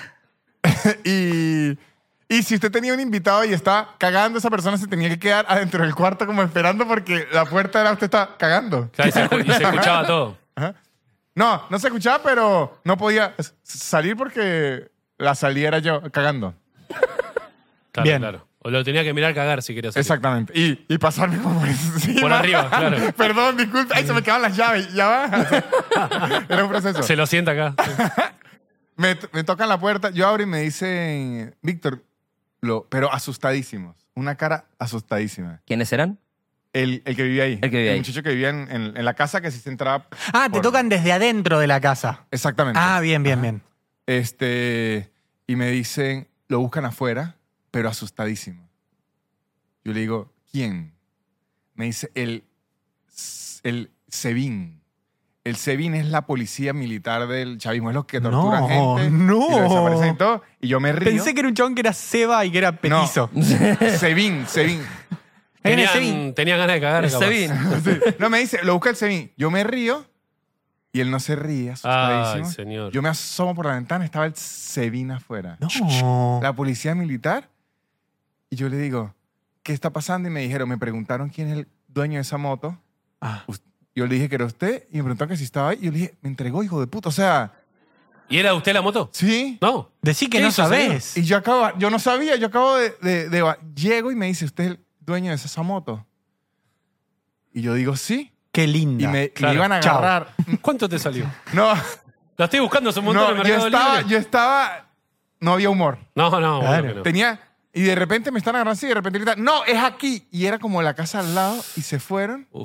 y. Y si usted tenía un invitado y estaba cagando, esa persona se tenía que quedar adentro del cuarto como esperando porque la puerta era usted estaba cagando. Claro, y, se, escu- y se escuchaba todo. Ajá. No, no se escuchaba, pero no podía s- salir porque la salida era yo cagando. Claro, Bien. claro. O lo tenía que mirar cagar si quería salir. Exactamente. Y, y pasarme como por encima. Por arriba, claro. Perdón, disculpe. Ay, se me quedaban las llaves. Ya va. Era un proceso. Se lo sienta acá. Me, me tocan la puerta, yo abro y me dicen, Víctor, lo, pero asustadísimos. Una cara asustadísima. ¿Quiénes eran? El, el que vivía ahí. El que vivía ahí. muchacho que vivía en, en- en la casa que sí se entraba. Ah, te por- tocan desde adentro de la casa. Exactamente. Ah, bien, bien, bien. Este, y me dicen, lo buscan afuera, pero asustadísimo. Yo le digo, ¿quién? Me dice, el, el SEBIN. El SEBIN es la policía militar del chavismo, es los que torturan No, gente no. y lo desaparecen y todo. Y yo me río. Pensé que era un chabón que era Seba y que era petizo. SEBIN, SEBIN. Ahí en el Tenían, Sevin. tenían ganas de cagar. El capaz. Sevin. No, me dice, lo busca el SEBIN. Yo me río y él no se ríe, asustadísimo. Ay, señor. Yo me asomo por la ventana, estaba el SEBIN afuera. No. La policía militar. Y yo le digo, ¿qué está pasando? Y me dijeron, me preguntaron quién es el dueño de esa moto. Ah. Us- Yo le dije que era usted y me preguntaron que si estaba ahí. Y yo le dije, me entregó, hijo de puta. O sea, ¿Y era usted la moto? sí. No. Decí que ¿Qué no hizo, sabés. Y yo acabo, yo no sabía, yo acabo de, de- de- Llego y me dice, ¿usted es el dueño de esa moto? Y yo digo, sí. Qué linda. Y me, Claro. me iban a Chao. agarrar. ¿Cuánto te salió? No, La estoy buscando hace un montón no, en yo Mercado estaba, Libre. yo estaba, no había humor. No, no, Claro. bueno que no. Tenía, y de repente me están agarrando así, y de repente gritan, no, es aquí. Y era como la casa al lado y se fueron. Uf.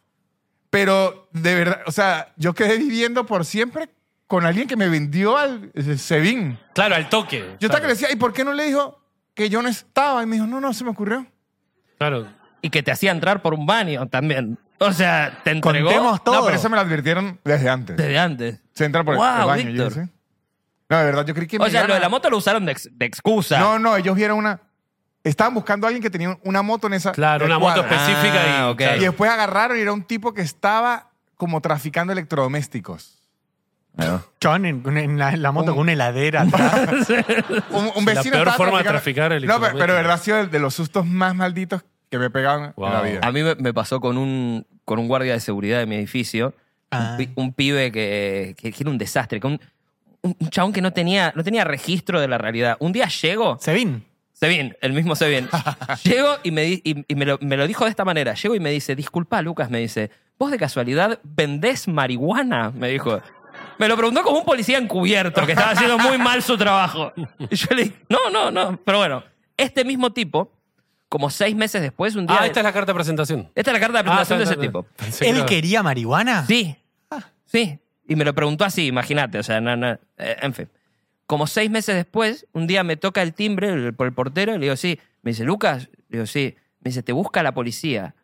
Pero de verdad, o sea, yo quedé viviendo por siempre con alguien que me vendió al eh, SEBIN. Claro, al toque. Yo estaba claro. que le decía, ¿y por qué no le dijo que yo no estaba? Y me dijo, no, no, se me ocurrió. Claro. Y que te hacía entrar por un baño también. O sea, te entregó Contemos todo. No, pero eso me lo advirtieron desde antes. desde antes. Se entra por el- Wow, el baño. Víctor. Yo, ¿sí? No, de verdad, yo creí que me O sea, iban lo a- de la moto lo usaron de, ex- de excusa. No, no, ellos vieron una... Estaban buscando a alguien que tenía una moto en esa... Claro, una moto cuadra. específica Ah, y. ok. claro. Y después agarraron y era un tipo que estaba como traficando electrodomésticos. John en, en la, en la moto Un- con una heladera atrás. Un, un La vecino peor estaba forma de traficando- traficar No, pero, electrodomésticos. pero de verdad ha sido de, de los sustos más malditos que me pegaban Wow. en la vida. A mí me, me pasó con un, con un guardia de seguridad de mi edificio. Ah. Un, pi- un pibe que, que, que era un desastre. Que un, un, un chabón que no tenía, no tenía registro de la realidad. Un día llego... Sevin. Sevin, el mismo Sevin. Llego y, me, di- y, y me, lo, me lo dijo de esta manera. Llego y me dice, disculpa, Lucas, me dice, ¿vos de casualidad vendés marihuana? Me dijo. Me lo preguntó como un policía encubierto que estaba haciendo muy mal su trabajo. Y yo le dije, no, no, no. Pero bueno, este mismo tipo, como seis meses después, un día... Ah, esta es la carta de presentación. esta es la carta de presentación Ah, de ese está, está, tipo. está. Pensé que ¿Él era- quería marihuana? Sí, sí. Y me lo preguntó así, imagínate. O sea, no, no, eh, en fin. Como seis meses después, un día me toca el timbre el- por el portero y le digo, sí. Me dice, Lucas. Le digo, sí. Me dice, te busca la policía.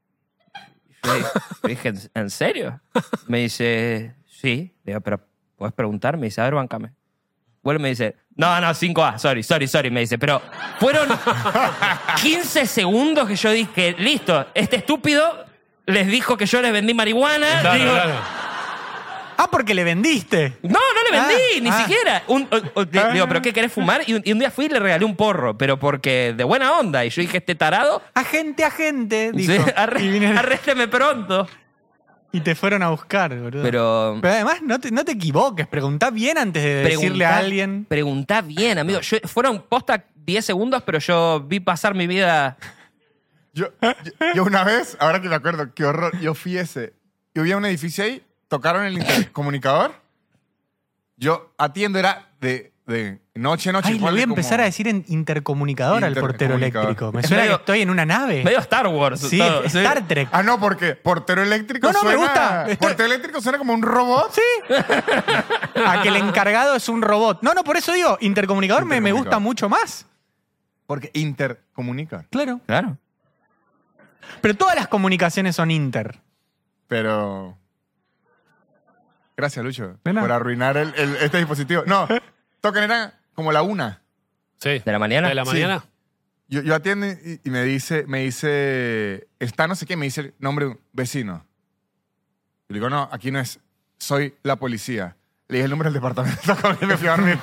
Y yo le le dije, ¿en en serio? Me dice, sí. Le digo, pero ¿puedes preguntar? Me dice, a ver, bancame. Vuelve y me dice, no, no, cinco A, sorry, sorry, sorry. Me dice, pero fueron quince segundos que yo dije, listo, este estúpido les dijo que yo les vendí marihuana. Claro, Digo, claro. Ah, porque le vendiste. no, no le vendí, Ah, ni ah. siquiera. Un- o- o- le- digo, ¿pero qué querés fumar? Y un, y un día fui y le regalé un porro, pero porque de buena onda. Y yo dije, este tarado, Agente, agente, dijo. sí, arre- y, vinieron- arrésteme pronto. y te fueron a buscar, boludo. Pero Pero además, no te, no te equivoques. Preguntá bien antes de decirle a preguntá- alguien. Preguntá bien, amigo. Yo- fueron posta diez segundos, pero yo vi pasar mi vida. Yo, yo, yo una vez, ahora que me acuerdo, qué horror, yo fui ese. Yo vi a un edificio ahí, tocaron el intercomunicador. Yo atiendo, era de, de noche, noche. Ay, le voy ponle a empezar como- a decir en intercomunicador al portero Intercomunicador. eléctrico. Me Es suena medio- que estoy en una nave. Medio Star Wars. Sí, todo, sí. Star Trek. Ah, no, porque portero eléctrico No, no, me suena... gusta. Estoy- Portero eléctrico suena como un robot. Sí. A que el encargado es un robot. No, no, por eso digo, intercomunicador, me, me gusta Intercomunicador. mucho más. Porque intercomunica. Claro. Claro. Pero todas las comunicaciones son inter. Pero... Gracias, Lucho, De nada. por arruinar el- el- este dispositivo. No, tocan era como la una. Sí. ¿De la mañana? ¿De la Sí. mañana? Yo, yo atiendo y, y me dice, me dice, está no sé qué, me dice el nombre de un vecino. Y le digo, no, aquí no es, soy la policía. Le dije el nombre del departamento con el que me fui a dormir.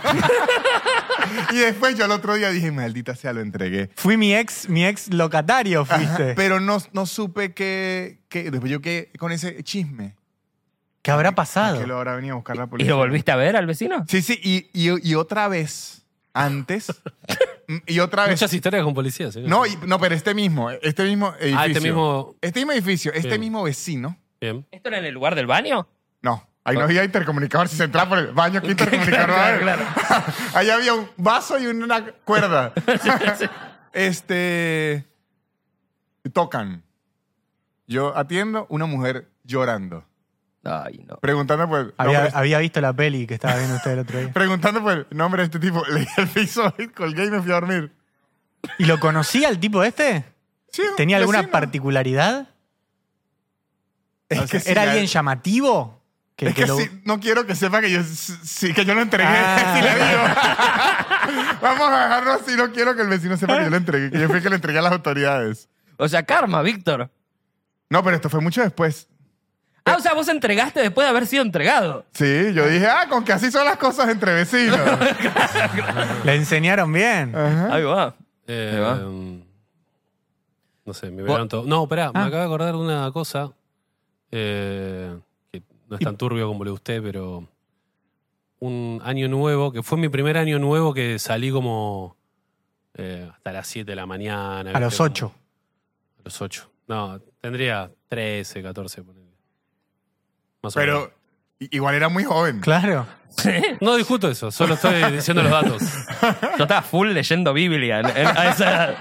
Y después yo al otro día dije, maldita sea, lo entregué. Fui mi ex, mi ex locatario, fuiste. Pero no, no supe que, que, después yo quedé con ese chisme. ¿Qué habrá ¿A pasado? qué lo habrá venido a buscar la ¿Y policía? lo volviste a ver al vecino? Sí, sí, y, y, y otra vez, antes, y otra vez. Muchas historias con policías. ¿sí? No, y- no, pero este mismo, este mismo edificio. Ah, este mismo- Este mismo edificio, este Bien. mismo vecino. Bien. ¿Esto era en el lugar del baño? No, ahí no había intercomunicador. Si se entraba por el baño, ¿qué intercomunicador va a haber? Claro, Ahí había un vaso y una cuerda. Este. Tocan. Yo atiendo, una mujer llorando. Ay, no. Preguntando por el Había, nombre, había visto la peli que estaba viendo usted el otro día. preguntando por el nombre de este tipo. Le di el piso, colgué y me fui a dormir. ¿Y lo conocía el tipo este? Sí, un ¿Tenía alguna vecino. particularidad? Es O sea, que sí, ¿Era la- alguien llamativo? Que, Es que que lo- sí, no quiero que sepa que yo sí, que yo lo entregué. Ah. Si le digo. Vamos a dejarlo así. No quiero que el vecino sepa que yo lo entregué. Que yo fui el que lo entregué a las autoridades. O sea, karma, Víctor. No, pero esto fue mucho después. Ah, o sea, vos entregaste después de haber sido entregado. Sí, yo dije, ah, con que así son las cosas entre vecinos. Le enseñaron bien. Ajá. Ahí va. Eh, Ahí va. no sé, me Vos- vieron todo. No, esperá, me Ah. acabo de acordar de una cosa eh, que no es tan turbio como le usted, pero un año nuevo, que fue mi primer año nuevo que salí como eh, hasta las siete de la mañana. A los ¿viste? ocho. Como- A los ocho. No, tendría trece, catorce. ponele. Más o menos. Pero i- igual era muy joven. Claro. No discuto eso, solo estoy diciendo los datos. Yo estaba full leyendo Biblia en- en- a esa edad.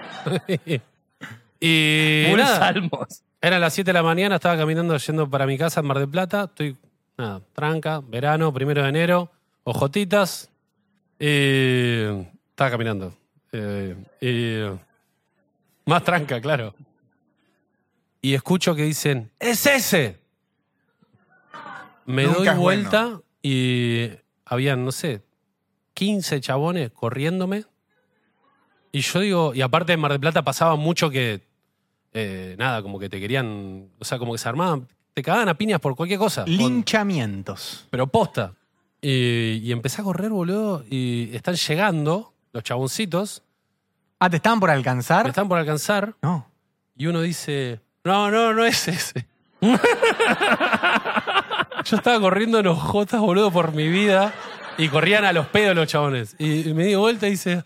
Y Full nada, salmos. eran las siete de la mañana, estaba caminando yendo para mi casa en Mar del Plata. Estoy, nada, tranca, verano, primero de enero, ojotitas. Y estaba caminando. Eh, y más tranca, claro. Y escucho que dicen, ¡es ese! Me Nunca doy es vuelta y habían, no sé, quince chabones corriéndome. Y yo digo, y aparte en Mar del Plata pasaba mucho que, eh, nada, como que te querían, o sea, como que se armaban, te cagaban a piñas por cualquier cosa. Con- Linchamientos. pero posta. Y, y empecé a correr, boludo, y están llegando los chaboncitos, Ah, ¿te estaban por me alcanzar? están por alcanzar, No. y uno dice, no, no, no es ese. Yo estaba corriendo en hojotas, boludo, por mi vida, y corrían a los pedos los chabones. Y, y me di vuelta y dice...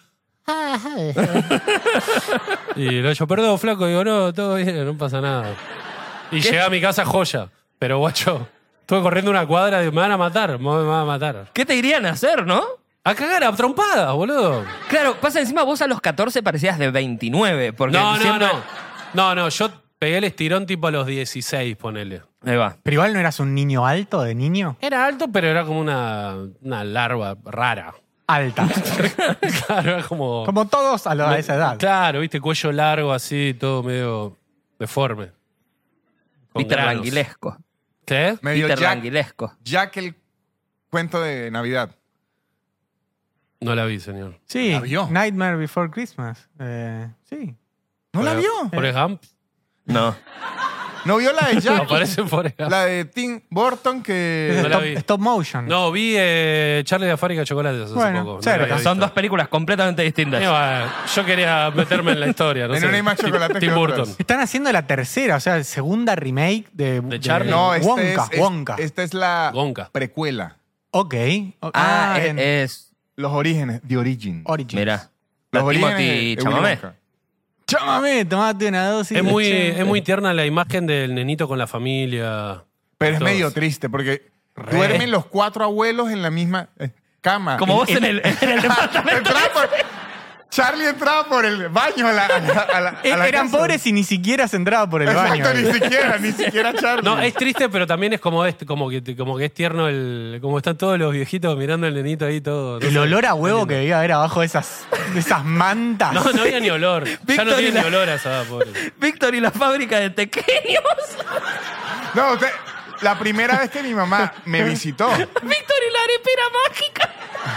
y le digo, perdón, flaco. Digo, no, todo bien, no pasa nada. Y llegué a mi casa joya. Pero, guacho, estuve corriendo una cuadra y me van a matar, me van a matar. ¿Qué te irían a hacer, no? A cagar, a trompadas, boludo. Claro, pasa encima vos a los catorce parecías de veintinueve. Porque No, no, siempre... no. No, no, yo pegué el estirón tipo a los dieciséis, ponele. Ahí va. Pero igual no eras un niño alto de niño. Era alto, pero era como una, una larva rara. Alta. Claro, era como... Como todos a, lo- a esa edad. Claro, viste, cuello largo así, todo medio deforme. Con Peter granos. Languilesco. ¿Qué? Medio Peter Jack, Languilesco. Jack el cuento de Navidad. No la vi, señor. Sí. ¿La vio? Nightmare Before Christmas. Eh, sí. ¿No la vio? Forrest Gump. No. ¿No vio la de Jack? Aparece en Forrest Gump. La de Tim Burton Es que... No la stop, vi. stop motion. No, vi eh, Charlie de la fábrica de chocolates hace Bueno, poco. No cerca. la había Son visto. dos películas completamente distintas. Eh, bueno, yo quería meterme en la historia, no En sé. una hay más Tim- chocolates Tim que Burton. otras. Están haciendo la tercera, o sea, segunda remake de, ¿De Charlie? No, esta Wonka. es, es- Wonka. esta es la Wonka. precuela. Ok. O- Ah, es, en es- Los orígenes, The Origin. Origins. Mira. Los La orígenes Timothy de- de Willy Chamamé. Wonka. Chámame, tomate una dosis. Es de muy, che. es muy tierna la imagen del nenito con la familia. Pero es Todos. medio triste porque duermen los cuatro abuelos en la misma eh, cama. Como vos en el, en el departamento. Entraba por- Charlie entraba por el baño a la, a la- a la- a Eh, la Eran casa. pobres y ni siquiera se entraba por el Exacto, baño. ni siquiera, ni siquiera Charlie. No, es triste, pero también es como este, como que, como que es tierno el. Como están todos los viejitos mirando al nenito ahí todo. no El sé. olor a huevo que debía haber abajo de esas, de esas mantas. No, no había ni olor. Ya Víctor no y tiene la- ni olor a esa edad, pobre. Víctor y la fábrica de pequeños. No, usted, la primera vez que mi mamá me visitó, Víctor y la arepera mágica.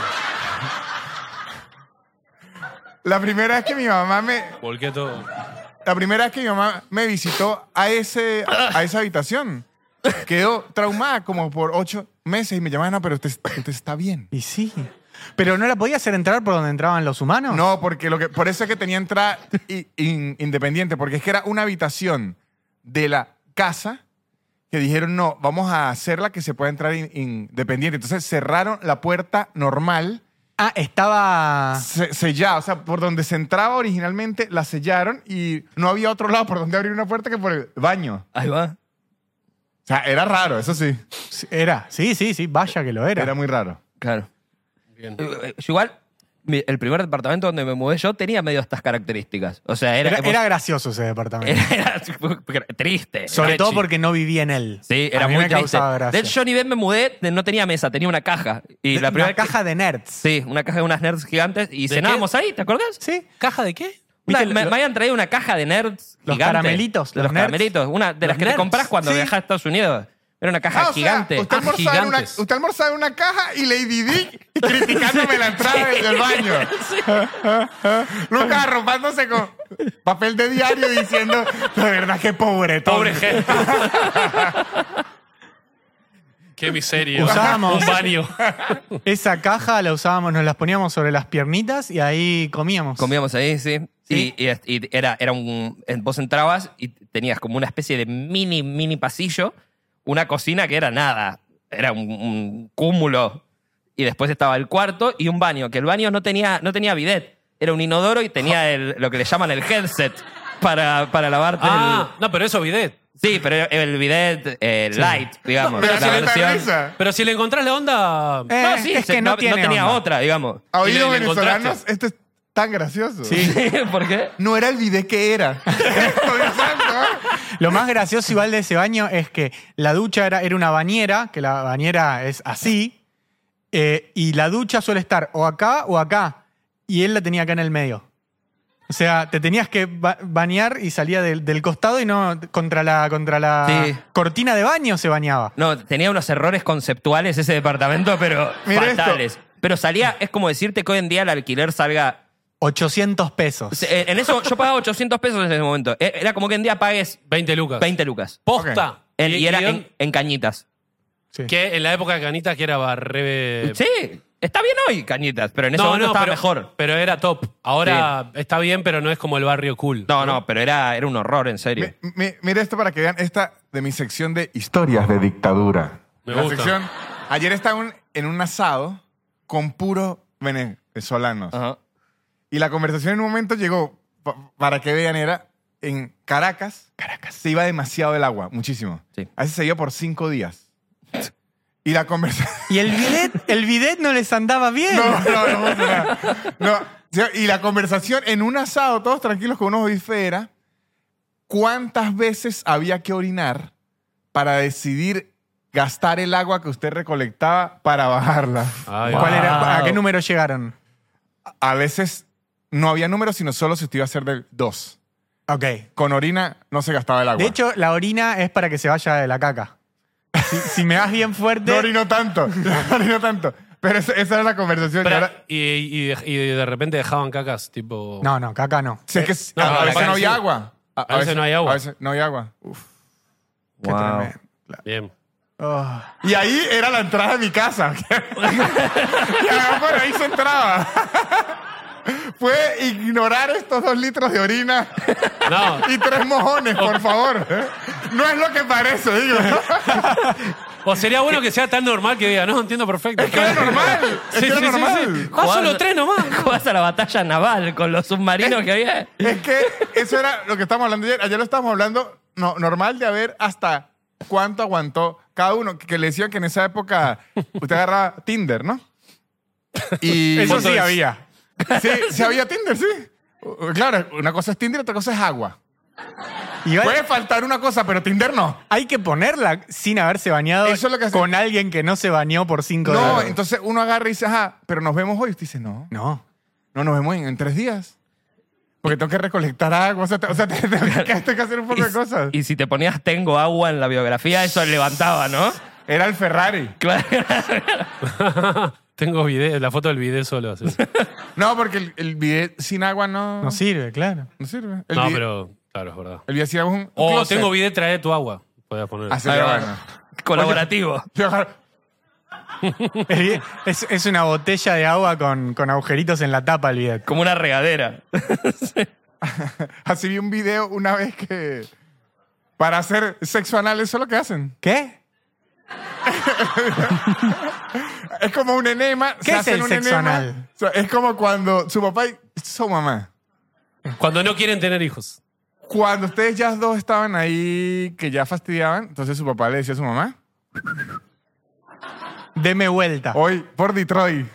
la primera vez que mi mamá me, Volqué todo. la primera vez que mi mamá me visitó a ese, a esa habitación, quedó traumada como por ocho meses y me llamaban, no, pero usted, usted está bien. Y sí. ¿Pero no la podía hacer entrar por donde entraban los humanos? No, porque lo que, por eso es que tenía entrada i- in- independiente, porque es que era una habitación de la casa que dijeron, no, vamos a hacerla que se pueda entrar in- independiente. Entonces cerraron la puerta normal, Ah, estaba... se- sellada, o sea, por donde se entraba originalmente la sellaron y no había otro lado por donde abrir una puerta que por el baño. Ahí va. O sea, era raro, eso sí, Era. Sí, sí, sí. Vaya que lo era. era muy raro. Claro. Bien. Eh, eh, yo igual, mi- el primer departamento donde me mudé yo tenía medio estas características. O sea, era, Era, era gracioso ese departamento. era- era triste. Sobre sketchy. todo porque no vivía en él. Sí, A era mí muy me triste. causaba gracia. De hecho, yo ni bien me mudé, no tenía mesa, tenía una caja. Y la Una primera caja de nerds. Sí, una caja de unas nerds gigantes. Y ¿De cenábamos qué? ahí, ¿te acuerdas? Sí. ¿Caja de qué? Una- ¿Viste me, lo- me habían traído una caja de nerds Los gigante. caramelitos, De los los nerds. caramelitos. Una de Los las que nerds. te compras cuando Sí. viajas a Estados Unidos. Era una caja Ah, o sea, gigante. usted, Ah, almorzaba en una, gigantes. usted almorzaba en una caja y Lady Di criticándome la entrada del, del baño. Lucas arropándose con papel de diario diciendo, la verdad que pobre, Pobre gente. Qué miseria. Usábamos- Un baño. Esa caja la usábamos, nos las poníamos sobre las piernitas y ahí comíamos. Comíamos ahí, sí. Sí. Y, y- y era, era un. Vos entrabas y tenías como una especie de mini, mini pasillo, una cocina que era nada. Era un, un cúmulo. Y después estaba el cuarto y un baño, que el baño no tenía, no tenía bidet. Era un inodoro y tenía el, lo que le llaman el headset para, para lavarte Ah, no, pero eso bidet. el. Sí, pero el bidet eh, light, digamos. Pero la si le da versión. risa. Pero si le encontrás la onda. Eh, No, sí, es se- que no, no, tiene tenía onda. otra, digamos. A Y oídos le- le venezolanos, encontraste. esto es tan gracioso. Sí. ¿Por qué? No era el video que era. Exacto. Lo más gracioso igual de ese baño es que la ducha era, era una bañera, que la bañera es así, eh, y la ducha suele estar o acá o acá, y él la tenía acá en el medio. O sea, te tenías que ba- bañar y salía del, del costado y no contra la, contra la Sí. cortina de baño se bañaba. No, tenía unos errores conceptuales ese departamento, pero Mira fatales. esto. Pero salía, es como decirte que hoy en día el alquiler salga... ochocientos pesos. Se- En eso yo pagaba ochocientos pesos en ese momento. E- Era como que en día pagues veinte lucas. veinte lucas. Posta. En- y era y- en, en cañitas. Sí. Que en la época de Cañitas que era barre... Sí, está bien hoy cañitas, pero en ese momento estaba pero, mejor. Pero era top. Ahora está bien, pero no es como el barrio cool. No, no, pero era, era un horror, en serio. Mi- mi- mire esto para que vean esta de mi sección de historias de dictadura. Me La gusta. sección. Ayer estaba un- en un asado con puros venezolanos. Ajá. Y la conversación en un momento llegó, pa- para que vean, era en Caracas. Caracas. Se iba demasiado el agua, muchísimo. Sí. A veces se iba por cinco días. Y la conversación... Y el bidet, el bidet no les andaba bien. No, no, no, no, no. No, y la conversación en un asado, todos tranquilos con unos bifes, era cuántas veces había que orinar para decidir gastar el agua que usted recolectaba para bajarla. Ay, ¿Cuál era? ¿A Wow. qué número llegaron? A veces no había números, sino solo se te iba a hacer del dos. Ok. Con orina no se gastaba el agua. De hecho, la orina es para que se vaya de la caca. Si, si me das bien fuerte... no orinó tanto, no orinó tanto. Pero esa, esa era la conversación. Pero- y ahora- y, y de, y de repente dejaban cacas, tipo... No, no, caca no. si es que no, a, no, a veces acá no había sí. agua. A veces no hay agua. A veces no había agua. Uf, qué Wow. tremendo. Bien. Oh. Y ahí era la entrada de mi casa. Y además por ahí se entraba. Puede ignorar estos dos litros de orina No, y tres mojones, por favor. No es lo que parece, digo. o sería bueno que sea tan normal que diga, no, entiendo perfecto. Es que era normal. Es Sí, que era sí, sí, normal. sí. Ah, solo tres nomás. Jugás a la batalla naval con los submarinos que había. Es que eso era lo que estábamos hablando ayer. Ayer lo estábamos hablando no, normal de a ver hasta cuánto aguantó cada uno. Que le decían que en esa época usted agarraba Tinder, ¿no? Y Eso sí Entonces- había. Sí, sí había Tinder, sí. Uh, Claro, una cosa es Tinder y otra cosa es agua. Igual Puede faltar una cosa, pero Tinder no. hay que ponerla sin haberse bañado Eso es lo que hace- con alguien que no se bañó por cinco No, días. entonces uno agarra y dice, ajá, pero nos vemos hoy. Usted dice, no, No. no nos vemos en, en tres días. Porque tengo que recolectar agua. O sea, te- o sea te- tengo que, tengo que hacer un poco de cosas. Y si te ponías tengo agua en la biografía, eso levantaba, ¿no? Era el Ferrari. Claro. Tengo video, la foto del video solo. así. No, porque el, el bidet sin agua no, No sirve, claro. no sirve. El No, bidet- pero claro, es verdad. El bidet sin agua es un O closet. tengo video, trae tu agua. Podías poner. Ah, sería Ahí va. bueno. Colaborativo. Yo agarro- El- Es, es una botella de agua con, con agujeritos en la tapa el bidet. Como una regadera. Así vi un video una vez que para hacer sexo anal, eso es lo que hacen. ¿Qué? Es como un enema. ¿Qué se es hacen el un sexo enema. anal? O sea, es como cuando su papá y su mamá. Cuando no quieren tener hijos. Cuando ustedes ya dos estaban ahí, que ya fastidiaban, entonces su papá le decía a su mamá, Deme vuelta. hoy por Detroit.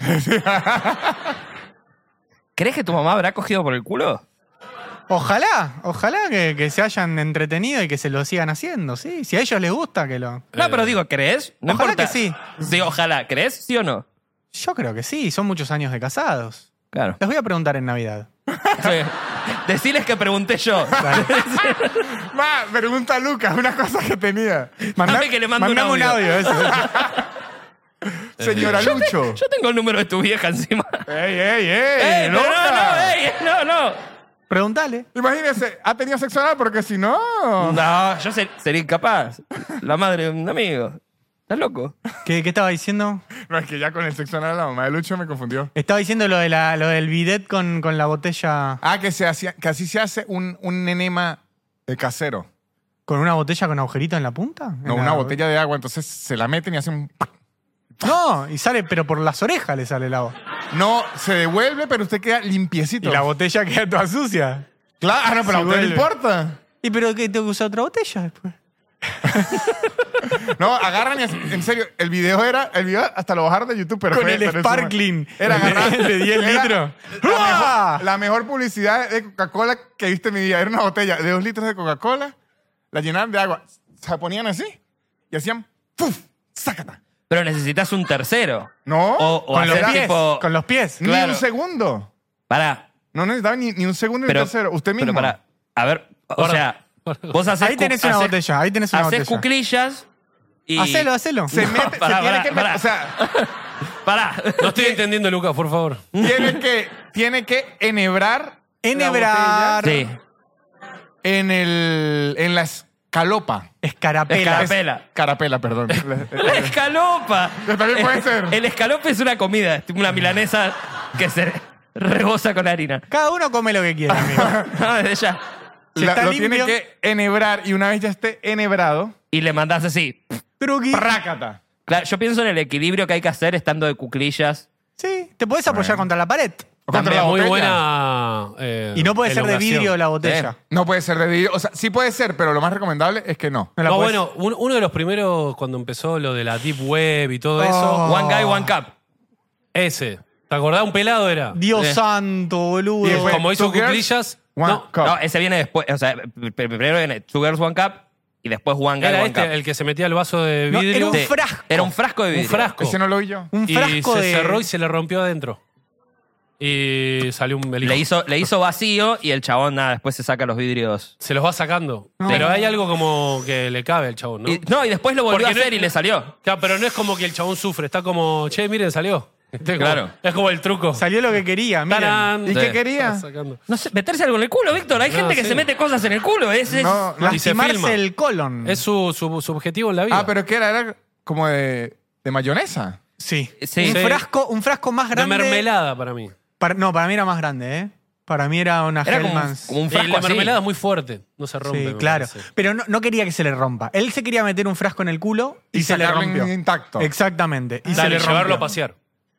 ¿Crees que tu mamá habrá cogido por el culo? Ojalá, ojalá que, que se hayan entretenido y que se lo sigan haciendo, sí. Si a ellos les gusta que lo... No, pero digo, ¿crees? No Ojalá importa. que sí. Sí, ojalá. ¿Crees? ¿Sí o no? Yo creo que sí, son muchos años de casados. Claro. Les voy a preguntar en Navidad. Sí. Deciles que pregunté yo. Ma, pregunta a Lucas, una cosa que tenía. Dame que le mando un mandame audio. eso. Señora Lucho. Yo tengo el número de tu vieja encima. ¡Ey, ey, ey! ¡Ey, no, loca! no, no, ey, no, no! Pregúntale. Imagínese, ha tenido sexo anal porque si no... No, yo ser- sería incapaz. La madre de un amigo. ¿Estás loco? ¿Qué, qué estaba diciendo? No, es que ya con el sexo anal la mamá de Lucho me confundió. Estaba diciendo lo, de la, lo del bidet con, con la botella... Ah, que, se hacía, que así se hace un, un enema eh, casero. ¿Con una botella con agujerito en la punta? No, En una la- botella de agua. Entonces se la meten y hacen un... No, y sale, pero por las orejas le sale el agua. No, se devuelve, pero usted queda limpiecito. Y la botella queda toda sucia. Claro, ah, no, pero Se a usted le vuelve. importa. ¿Y pero qué tengo que usar otra botella después? No, agarran y hacen- en serio, el video era, el video hasta lo bajaron de YouTube, pero Con fue- el pero eso- sparkling. Era agarrar de diez era litros. La ¡Ah! mejor, la mejor publicidad de Coca-Cola que viste en mi vida. Era una botella de dos litros de Coca-Cola, la llenaban de agua, se ponían así y hacían ¡puf! ¡Sácata! Pero necesitas un tercero. No, O, o Con los hacer pies. tipo... Con los pies. ni claro. un segundo. Pará. No necesitaba ni, ni un segundo ni Pero, un tercero. Usted mismo. Pero para... A ver, o Ahora- sea... Vos haces Ahí tenés cu- una haces- botella, ahí tenés una haces botella. cuclillas y... Hacelo, hacelo. Se No, mete, pará, se tiene pará, que meter, pará. o sea, Pará. No estoy entendiendo, Lucas, por favor. Tiene que, tiene que enhebrar. Enhebrar. la Sí. botella en, el, en la escalopa. Escarapela. Escarapela. Carapela, perdón. La escalopa. Pero también puede ser. El escalope es una comida, es tipo una milanesa que se reboza con harina. Cada uno come lo que quiere, amigo. No, desde ya. Si La- está lo limpio. tiene que enhebrar y una vez ya esté enhebrado, Y le mandás así. Truqui. prácata. Claro, yo pienso en el equilibrio que hay que hacer estando de cuclillas. Sí, te podés apoyar Bueno. contra la pared. O contra la Muy botella. buena. eh, Y no puede ser de elongación. vidrio la botella. Eh. No puede ser de vidrio. O sea, sí puede ser, pero lo más recomendable es que no. No la No, podés- bueno, un- uno de los primeros, cuando empezó lo de la Deep Web y todo Oh. eso, One guy, one cup. ese. ¿Te acordás? Un pelado era. Dios Sí. santo, boludo. Y después- Como hizo Two girls, cuclillas. One No, cup. No, ese viene después. O sea, pr- primero viene Two Girls, One Cup y después One Guy, era One este Cup. el que se metía el vaso de No, vidrio. era un Sí. frasco. Era un frasco de Un vidrio. frasco. Ese no lo vi yo. Un y frasco se de... cerró y se le rompió adentro. Y salió un Le hizo, le hizo vacío y el chabón, nada, después se saca los vidrios. Se los va sacando. No. Pero hay algo como que le cabe al chabón, ¿no? Y, no, y después lo volvió Porque a no hacer es- y le salió. Claro, pero no es como que el chabón sufre. Está como, che, miren, salió. Este es como- Claro. Es como el truco. Salió lo que quería, miren. ¡Tarán! ¿Y Sí. qué quería? Está sacando. No sé, meterse algo en el culo, Víctor. Hay No, gente que sí. se mete cosas en el culo. Ese es- No, no. Y se filma. Lastimarse el colon. Es su, su, su objetivo en la vida. Ah, pero ¿qué era? Era como de, de mayonesa. Sí. Sí. Un, Sí. frasco, un frasco más de grande. mermelada para mí. Para- no, para mí era más grande, ¿eh? Para mí era una Era como, un- Hellmann's. como un Y frasco la así. mermelada es muy fuerte. No se rompe. Sí, me claro. parece. Pero no, no quería que se le rompa. Él se quería meter un frasco en el culo y, Y se le sacarlo rompió. intacto. Exactamente. Y se Dale, le llevarlo rompió. a pasear.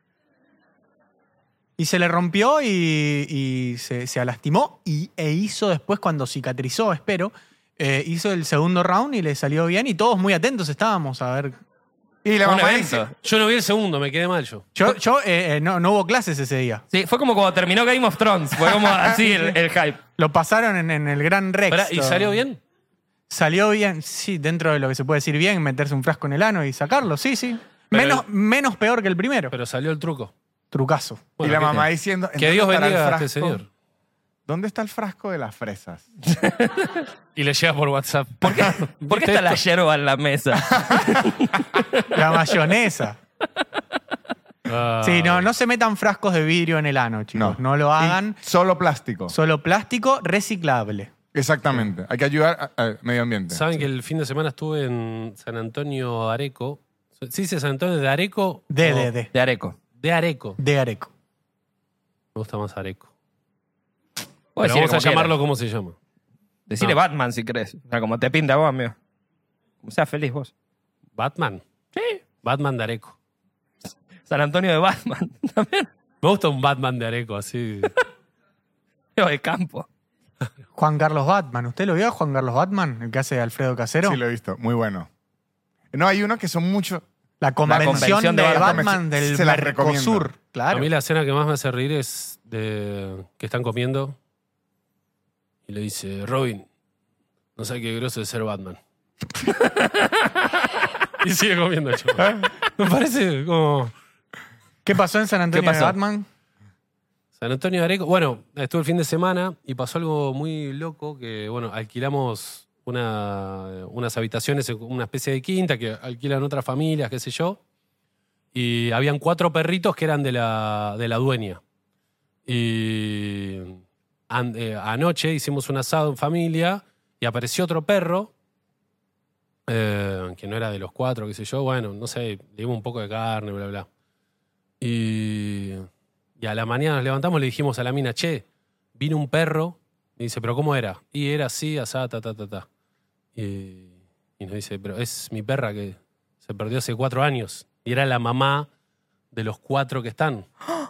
Y se le rompió y, y se, se lastimó y, e hizo después, cuando cicatrizó, espero, eh, hizo el segundo round y le salió bien y todos muy atentos estábamos a ver. Y la Un mamá evento. dice, Yo no vi el segundo, me quedé mal yo. Yo, yo eh, eh, no, no hubo clases ese día. Sí, fue como cuando terminó Game of Thrones. Fue como así el, el hype. Lo pasaron en, en el Gran Rex. Pará, ¿y todo. salió bien? Salió bien, sí, dentro de lo que se puede decir bien, meterse un frasco en el ano y sacarlo, sí, sí. Pero Menos, el- menos peor que el primero. Pero salió el truco. Trucazo. y Bueno, la ¿qué mamá te- diciendo, Que Dios ¿dónde estará el bendiga a este frasco? señor. ¿Dónde está el frasco de las fresas? Y le llega por WhatsApp. ¿Por qué, ¿por qué está la yerba en la mesa? La mayonesa. Ah. Sí, no, no se metan frascos de vidrio en el ano, chicos. No, lo hagan. Y solo plástico. Solo plástico reciclable. Exactamente. Hay que ayudar a- al medio ambiente. Saben que el fin de semana estuve en San Antonio Areco. ¿Sí dice San Antonio de Areco? De, o- de, de. De Areco. De Areco. De Areco. Me gusta más Areco. Vos Pero decile vamos a como llamarlo quieras. como se llama. Decile No. Batman si querés. O sea, como te pinta vos, amigo. Como sea feliz vos. Batman. Sí. Batman de Areco. San Antonio de Batman. También. Me gusta un Batman de Areco, así. Yo de campo. Juan Carlos Batman. ¿Usted lo vio, Juan Carlos Batman? El que hace Alfredo Casero. Sí, lo he visto. Muy bueno. No, hay uno que son muchos. La convención, convención de, de Batman, Batman. del Se las Mercosur. recomiendo. Claro. A mí la escena que más me hace reír es de que están comiendo y le dice, Robin, no sé qué groso de ser Batman. Y sigue comiendo el chaval. Me parece como... ¿Qué pasó en San Antonio de pasó? Batman? San Antonio de Areco. Bueno, estuve el fin de semana y pasó algo muy loco que, bueno, alquilamos una, unas habitaciones, una especie de quinta que alquilan otras familias, qué sé yo. Y habían cuatro perritos que eran de la, de la dueña. Y an- eh, anoche hicimos un asado en familia y apareció otro perro, eh, que no era de los cuatro, qué sé yo. Bueno, no sé, le dimos un poco de carne, bla, bla. Y, y a la mañana nos levantamos y le dijimos a la mina, che, vino un perro. Y dice, ¿pero cómo era? Y era así, asá, ta, ta, ta, ta. Y, y nos dice, pero es mi perra que se perdió hace cuatro años. Y era la mamá de los cuatro que están.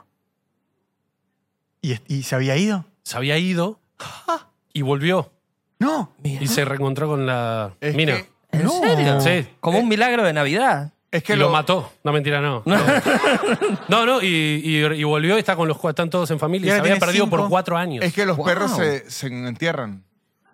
¿Y, y se había ido? Se había ido y volvió. No. Y se reencontró con la Es mina. que- ¿En No. serio? Sí. Como un milagro de Navidad. Es que y lo, mató. No, mentira, no. No, no, no, y, y- y volvió y está con los cuatro, están todos en familia. Y Y se ahora había tiene perdido cinco. por cuatro años. Es que los Wow. perros se, se entierran.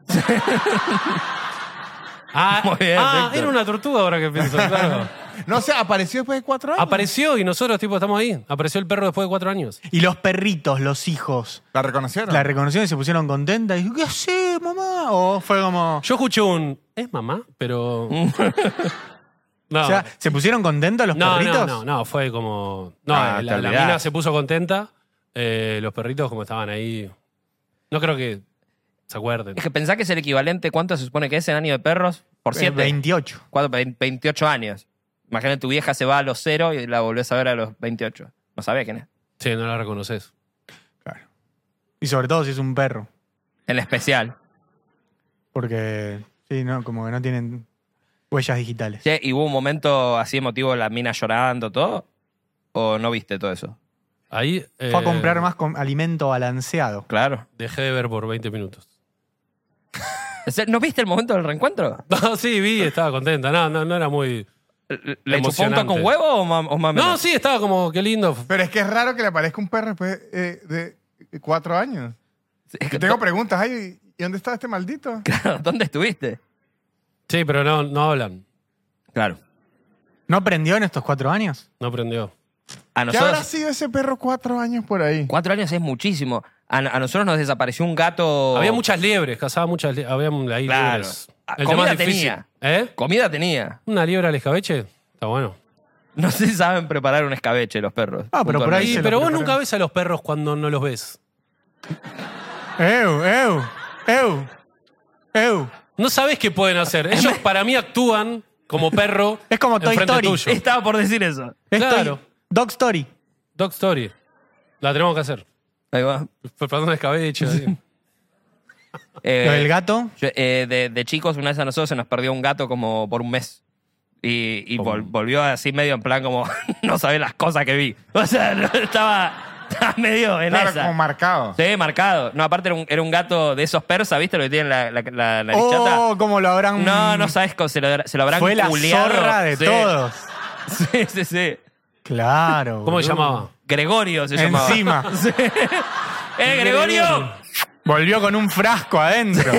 Ah, Muy bien, ah, Víctor. era una tortuga ahora que pienso, claro. No sé, apareció después de cuatro años. Apareció y nosotros, tipo, estamos ahí. Apareció el perro después de cuatro años. Y los perritos, los hijos, ¿La reconocieron? la reconocieron y se pusieron contentas. Y, ¿qué haces, mamá? O fue como... Yo escuché un, ¿es mamá? Pero... No. O sea, ¿se pusieron contentos los no, perritos? no, no, no, fue como... No, Ah, la, te la olvidás. mina se puso contenta. eh, los perritos como estaban ahí... No creo que se acuerden. Es que pensá que es el equivalente, ¿cuánto se supone que es en año de perros? Por Eh, siete. veintiocho. ¿Cuánto? Ve- veintiocho años. Imagínate, tu vieja se va a los cero y la volvés a ver a los veintiocho. No sabés quién es. Sí, no la reconoces. Claro. Y sobre todo si es un perro. En la especial. Porque, sí, no, como que no tienen huellas digitales. Che, ¿y hubo un momento así emotivo, la mina llorando, todo? ¿O no viste todo eso? Ahí... Fue a eh, comprar más con alimento balanceado. Claro. Dejé de ver por veinte minutos. ¿No viste el momento del reencuentro? No, sí, vi, estaba contenta. No, no, no era muy... ¿Le chupó un Emocionante. toque con huevo o más, o más No, menos? sí, estaba como, qué lindo. Pero es que es raro que le aparezca un perro después eh, de cuatro años. Es que Yo tengo to- preguntas. Ay, ¿y dónde está este maldito? Claro, ¿dónde estuviste? Sí, pero no, no hablan. Claro. ¿No aprendió en estos cuatro años? No aprendió. A ¿Qué habrá nosotros... sido ese perro cuatro años por ahí? Cuatro años es muchísimo. A, a nosotros nos desapareció un gato... Había muchas liebres, cazaba muchas liebres. Había ahí Claro. liebres. Ah, El comida tema es difícil. tenía. ¿Eh? Comida tenía. ¿Una liebre al escabeche? Está bueno. No se saben preparar un escabeche los perros. Ah, pero por ahí Sí, se lo pero vos preparan. nunca ves a los perros cuando no los ves. ¡Eu, eu! ¡Eu! ¡Eu! No sabes qué pueden hacer. Ellos para mí actúan como perro. Es como Toy enfrente Story. tuyo. Estaba por decir eso. Claro. Estoy- Dog Story. Dog Story. La tenemos que hacer. Ahí va. Preparando un escabeche. así. Eh, Lo del gato. yo, eh, de, de chicos, una vez a nosotros se nos perdió un gato como por un mes. Y, y vol- volvió así medio en plan como, no sabés las cosas que vi. O sea, no, estaba, estaba medio en Claro, esa. como marcado. Sí, marcado. No, aparte era un, era un gato de esos persas, ¿viste? Lo que tienen la, la, la nariz chata. Oh, cómo lo habrán... No, no sabes cómo se lo, se lo habrán Fue la culiado. zorra de Sí. todos. Sí, sí, sí. Claro. ¿Cómo se boludo. llamaba? Gregorio se llamaba. Encima. Sí. ¡Eh, Gregorio! Volvió con un frasco adentro.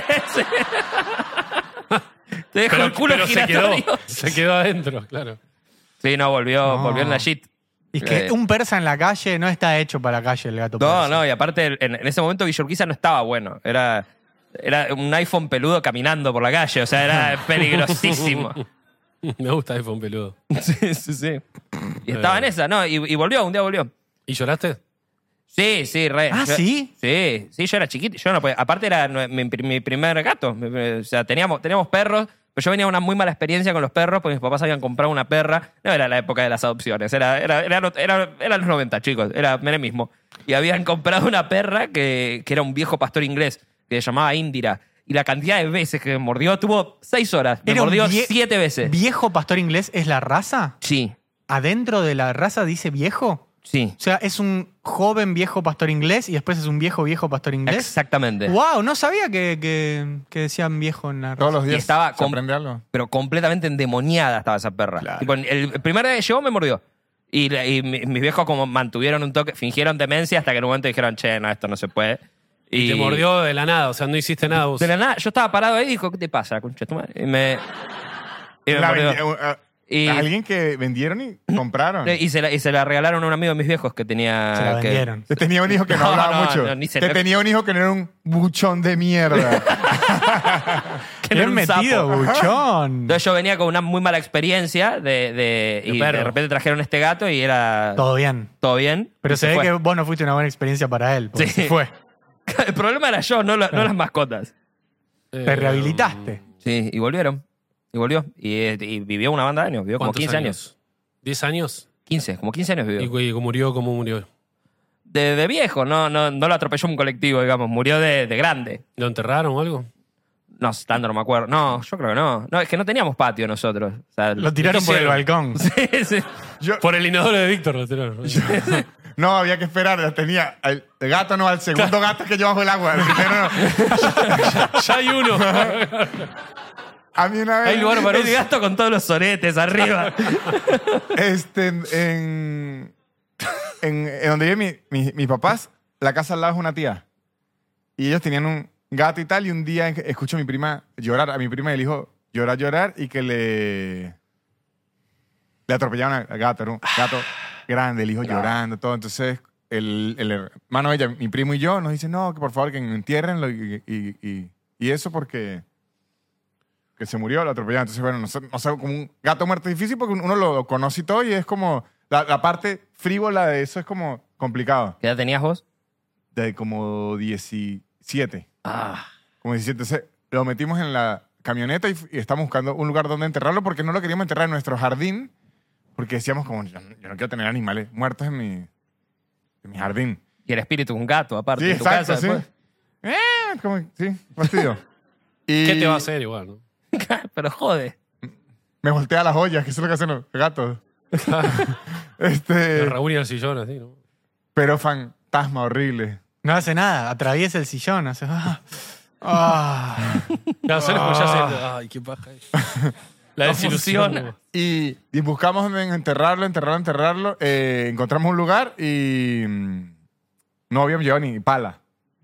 Te dejó el culo pero se quedó, giratorio. se quedó adentro, claro. Sí, no, volvió, No. volvió en la shit. Y es que Eh. un persa en la calle no está hecho para la calle el gato No, persa. no, y aparte en, en ese momento Villurquiza no estaba bueno. Era, era un iPhone peludo caminando por la calle, o sea, era peligrosísimo. Me gusta iPhone peludo. Sí, sí, sí. Y estaba en esa, ¿no? Y, y volvió, un día volvió. ¿Y lloraste? Sí, sí, re. Ah, Yo- ¿sí? Sí, sí, yo era chiquito. Yo no podía- aparte era nue- mi, mi primer gato. Mi- mi- O sea, teníamos, teníamos perros, pero yo venía de una muy mala experiencia con los perros porque mis papás habían comprado una perra. No era la época de las adopciones, era, era, era, era, era los noventa, chicos, era menemismo. Y habían comprado una perra que, que era un viejo pastor inglés que se llamaba Indira. Y la cantidad de veces que me mordió, tuvo seis horas. Me Era un mordió vie- siete veces. ¿Viejo pastor inglés es la raza? Sí, ¿Adentro de la raza dice viejo? sí. O sea, es un joven viejo pastor inglés y después es un viejo viejo pastor inglés. Exactamente. Wow, no sabía que, que- que decían viejo en la raza. Todos los días Y estaba se com- aprende algo. Pero completamente endemoniada estaba esa perra. Claro. Tipo, el, el primer día que llegó me mordió. Y, la- y mi- mis viejos como mantuvieron un toque, fingieron demencia hasta que en un momento dijeron, che, no, esto no se puede. Y te mordió de la nada, o sea, no hiciste nada vos. De la nada, yo estaba parado ahí y dijo, ¿qué te pasa, concha de tu madre? Y me... Y me La mordió. vendi- eh, Y- Alguien que vendieron y compraron. Y se, la, y se la regalaron a un amigo de mis viejos que tenía... Se la que- vendieron. Te tenía un hijo que no, No, hablaba no, mucho. no, ni se Te le- tenía un hijo que no era un buchón de mierda. que era Bien un sapo. metido, buchón. Entonces yo venía con una muy mala experiencia de, de- y perro. de repente trajeron este gato y era todo, Todo bien. bien. Pero y se ve fue. que vos no fuiste una buena experiencia para él. Porque Sí. se fue. El problema era yo, no, la- no las mascotas. Eh, Te rehabilitaste. Sí, y volvieron. Y volvió. Y, eh, y vivió una banda de años, vivió como ¿Cuántos quince años. ¿diez años? quince, como quince años vivió. ¿Y, y murió como murió? De, de viejo, no, no, no lo atropelló un colectivo, digamos. Murió de, de grande. ¿Lo enterraron o algo? No, tanto no me acuerdo. No, yo creo que no. No, es que no teníamos patio nosotros. O sea, Lo tiraron por el hicieron? balcón. Sí, sí. Yo, Por el inodoro de Víctor lo tiraron. no, había que esperar. Ya tenía al el gato, no, al segundo gato que yo bajo el agua. El primero no. Ya hay uno. A mí una vez. Hay lugar para El gato con todos los soretes arriba. Este, en, en, en- en donde viven mi- mi- mis papás, la casa al lado es una tía. Y ellos tenían un gato y tal. Y un día escucho a mi prima llorar. A mi prima y le dijo llorar, llorar. Y que le. Le atropellaron al gato. Era un gato grande, el hijo llorando, todo. Entonces, el, el hermano de ella, mi primo y yo, nos dicen, no, que por favor, que entiérrenlo. Y, y, y, y eso porque. que se murió, lo atropellaron. Entonces, bueno, no sé, no sé, como un gato muerto es difícil porque uno lo conoce y todo y es como... La, la parte frívola de eso es como complicado. ¿Qué edad tenías vos? De como diecisiete. Ah. Como diecisiete. Entonces, lo metimos en la camioneta y, y estamos buscando un lugar donde enterrarlo porque no lo queríamos enterrar en nuestro jardín porque decíamos como, yo, yo no quiero tener animales muertos en mi, en mi jardín. Y el espíritu es un gato, aparte, Sí, en tu exacto, casa. sí. después. Eh, como, sí, fastidio. Y ¿Qué te va a hacer igual, no? Pero jode. me voltea las ollas, que eso es lo que hacen los gatos. Me este, reúne el sillón así, ¿no? pero fantasma horrible. No hace nada, atraviesa el sillón. Hace, ah, ah. Claro, solo como ya se... Ay, qué paja. La No desilusión. funciona. ¿no? Y, y buscamos dónde enterrarlo, enterrarlo, enterrarlo. Eh, encontramos un lugar y mm, no habíamos llevado ni pala.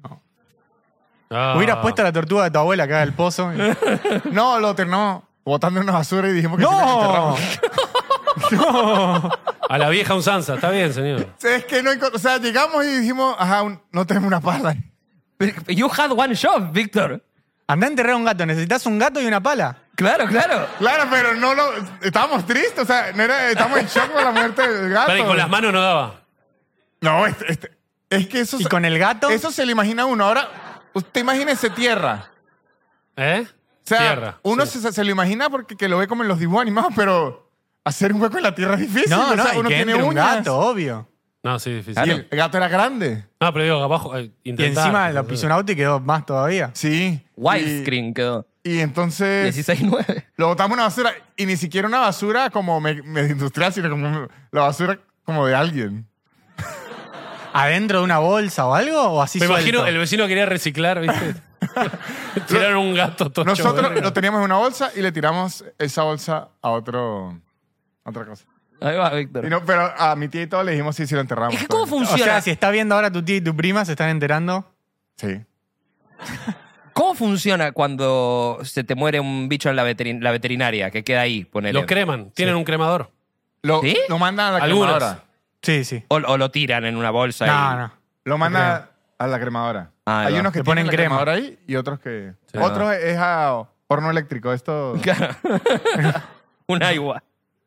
Ah. Hubieras puesto la tortuga de tu abuela acá del pozo. No, lo terminamos botando en una basura y dijimos que sí lo ¡No! enterramos. ¡No! A la vieja unsanza. Está bien, señor. Es que no, encont- o sea, llegamos y dijimos, ajá, un- no tenemos una pala. You had one job, Víctor. Andá a enterrar un gato. Necesitas un gato y una pala. Claro, claro. Claro, pero no lo, estábamos tristes, o sea, no era, estábamos en shock con la muerte del gato. Pero y con las manos no daba. No, este, este- es que eso, ¿Y se- con el gato? eso se le imagina a uno. Ahora, usted imagínese tierra. ¿Eh? O sea, Tierra. uno sí. se, se lo imagina porque que lo ve como en los dibujos animados, pero hacer un hueco en la tierra es difícil. No, o no, sea, y uno que tiene entre un uñas. gato, obvio. No, sí, difícil. Y el gato era grande. No, pero digo, abajo... eh, Y intentar, encima no lo sé. pisó un auto y quedó más todavía. Sí. Widescreen quedó. Y, y entonces dieciséis nueve. lo botamos en una basura. Y ni siquiera una basura como me- medio industrial, sino como la basura como de alguien. ¿Adentro de una bolsa o algo? ¿O así Me suelto? imagino el vecino quería reciclar, ¿viste? Tiraron un gato tocho. Nosotros verga. lo teníamos en una bolsa y le tiramos esa bolsa a otro, a otra cosa. Ahí va, Víctor. Y no, pero a mi tía y todo le dijimos sí, sí lo enterramos. Es que ¿cómo todo. O funciona? sea, si está viendo ahora tu tía y tu prima, se están enterando. Sí. ¿Cómo funciona cuando se te muere un bicho en la, veterin- la veterinaria que queda ahí? Ponele. Lo creman. Tienen un cremador. Lo, ¿Sí? lo mandan a la Algunas. cremadora. Sí, sí. O, o lo tiran en una bolsa. No, y... no. Lo mandan a la cremadora. Ah, ahí Hay va. unos que Le ponen ponen la crema. cremadora ahí y otros que... Sí. Otros es a horno eléctrico. Esto... Claro. Un agua.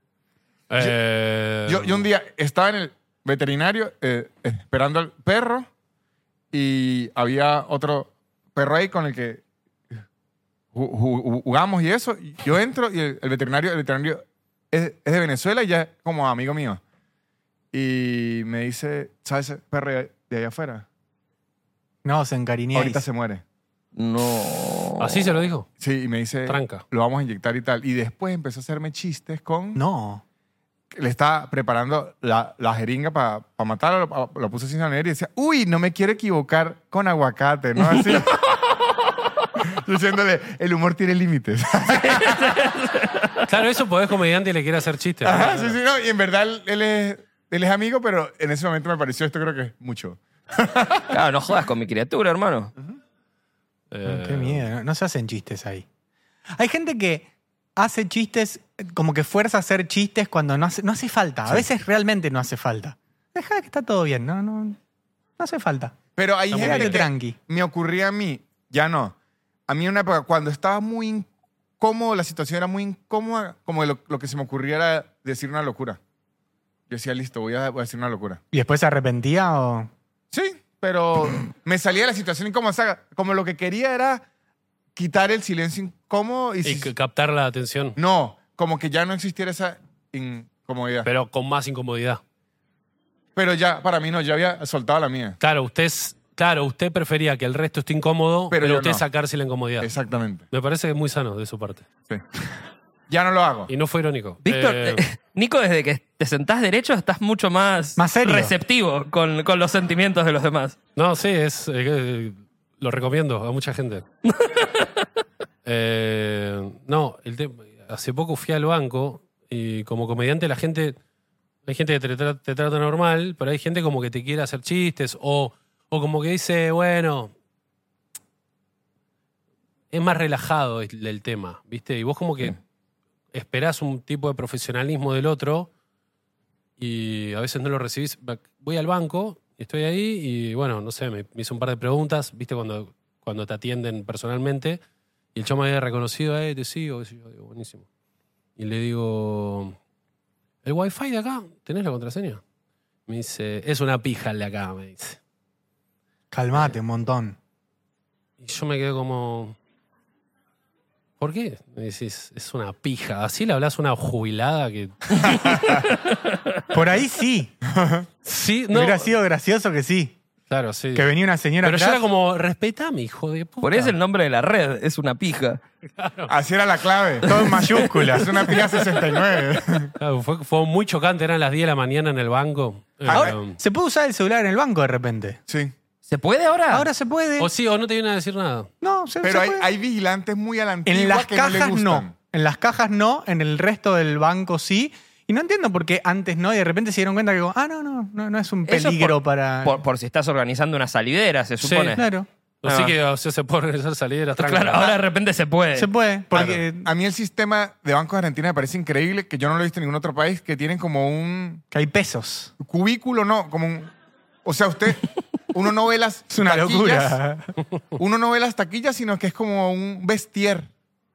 Eh, Yo, yo un día estaba en el veterinario eh, esperando al perro y había otro perro ahí con el que ju- ju- jugamos y eso. Y yo entro y el, el veterinario, el veterinario es, es de Venezuela y ya es como amigo mío. Y me dice, ¿sabes ese perro de de allá afuera? No, se encariñé. Ahorita se muere. No. ¿Así se lo dijo? Sí, y me dice, Tranca. lo vamos a inyectar y tal. Y después empezó a hacerme chistes con... No. Le estaba preparando la, la jeringa para matarlo, lo, lo puse sin saber y decía, uy, no me quiero equivocar con aguacate, ¿no? Así. Diciéndole, el humor tiene límites. Claro, eso podés comediante y le quiere hacer chistes. Ajá, sí, sí, no. Y en verdad él, él es, él es amigo, pero en ese momento me pareció esto creo que es mucho. Claro, no jodas con mi criatura, hermano. Eh, Qué miedo. No, no se hacen chistes ahí. Hay gente que hace chistes, como que fuerza a hacer chistes cuando no hace, no hace falta. A veces realmente no hace falta. Deja que está todo bien. No, no, no hace falta. Pero hay gente Quédate que tranqui. me ocurría a mí, ya no. A mí en una época, cuando estaba muy incómodo, la situación era muy incómoda, como lo, lo que se me ocurría era decir una locura. Yo decía, listo, voy a, voy a decir una locura. ¿Y después se arrepentía o...? Sí, pero me salía de la situación incómoda. O sea, como lo que quería era quitar el silencio incómodo y, Y si- c- captar la atención. no, como que ya no existiera esa incomodidad. Pero, Pero con más incomodidad. ya, para mí no, ya había soltado la mía. Claro, usted es, claro, usted prefería que el resto esté incómodo, Pero pero, yo usted no. sacarse la incomodidad. Exactamente. Me parece que es muy sano de su parte. Sí. Ya no lo hago. Y no fue irónico. Víctor, Eh, eh, Nico, desde que te sentás derecho estás mucho más, Más serio. receptivo con, con los sentimientos de los demás. no, sí, es, eh, lo recomiendo a mucha gente. Eh, no, el te- hace poco fui al banco y como comediante la gente, hay gente que te, tra- te trata normal, pero hay gente como que te quiere hacer chistes o, o como que dice, bueno, es más relajado el, el tema, ¿viste? Y vos como que Sí. esperás un tipo de profesionalismo del otro y a veces no lo recibís. Voy al banco, estoy ahí y bueno, no sé, me, me hizo un par de preguntas, ¿viste? Cuando, cuando te atienden personalmente Y el chamo me había reconocido, eh, te sigo, qué sé yo, digo, buenísimo. Y le digo, ¿el wifi de acá? ¿Tenés la contraseña? Me dice, es una pija el de acá, me dice. Calmate un montón. Y yo me quedé como, ¿por qué? Me decís, es una pija. Así le hablas a una jubilada que... Por ahí sí. Sí, no. Hubiera sido gracioso que sí. Claro, sí. Que venía una señora Pero yo atrás. era como, respetame, hijo de puta. Por eso el nombre de la red es una pija. Así era la clave. Todo en mayúsculas. Es una pija sesenta y nueve. Claro, fue, fue muy chocante, eran las diez de la mañana en el banco. Ahora, Eh, se puede usar el celular en el banco de repente. Sí. ¿Se puede ahora? Ahora se puede. o sí, o no te vienen a decir nada. No, se, Pero se hay, puede. hay vigilantes muy a la antigua En las que no le cajas gustan. no. En las cajas no, en el resto del banco sí. Y no entiendo por qué antes no, y de repente se dieron cuenta que, como, ah, no, no, no, no es un Eso es peligro por- para. Por, por si estás organizando una salidera, se supone. Claro. Así Ah. que o sea, se puede organizar salideras tranquilas. Claro, ahora de repente se puede. Se puede. Porque A mí el sistema de bancos de Argentina me parece increíble, que yo no lo he visto en ningún otro país, que tienen como un que hay pesos. cubículo, no, como un... O sea, usted, uno no ve las Es una taquillas, locura. uno no ve las taquillas, sino que es como un vestier.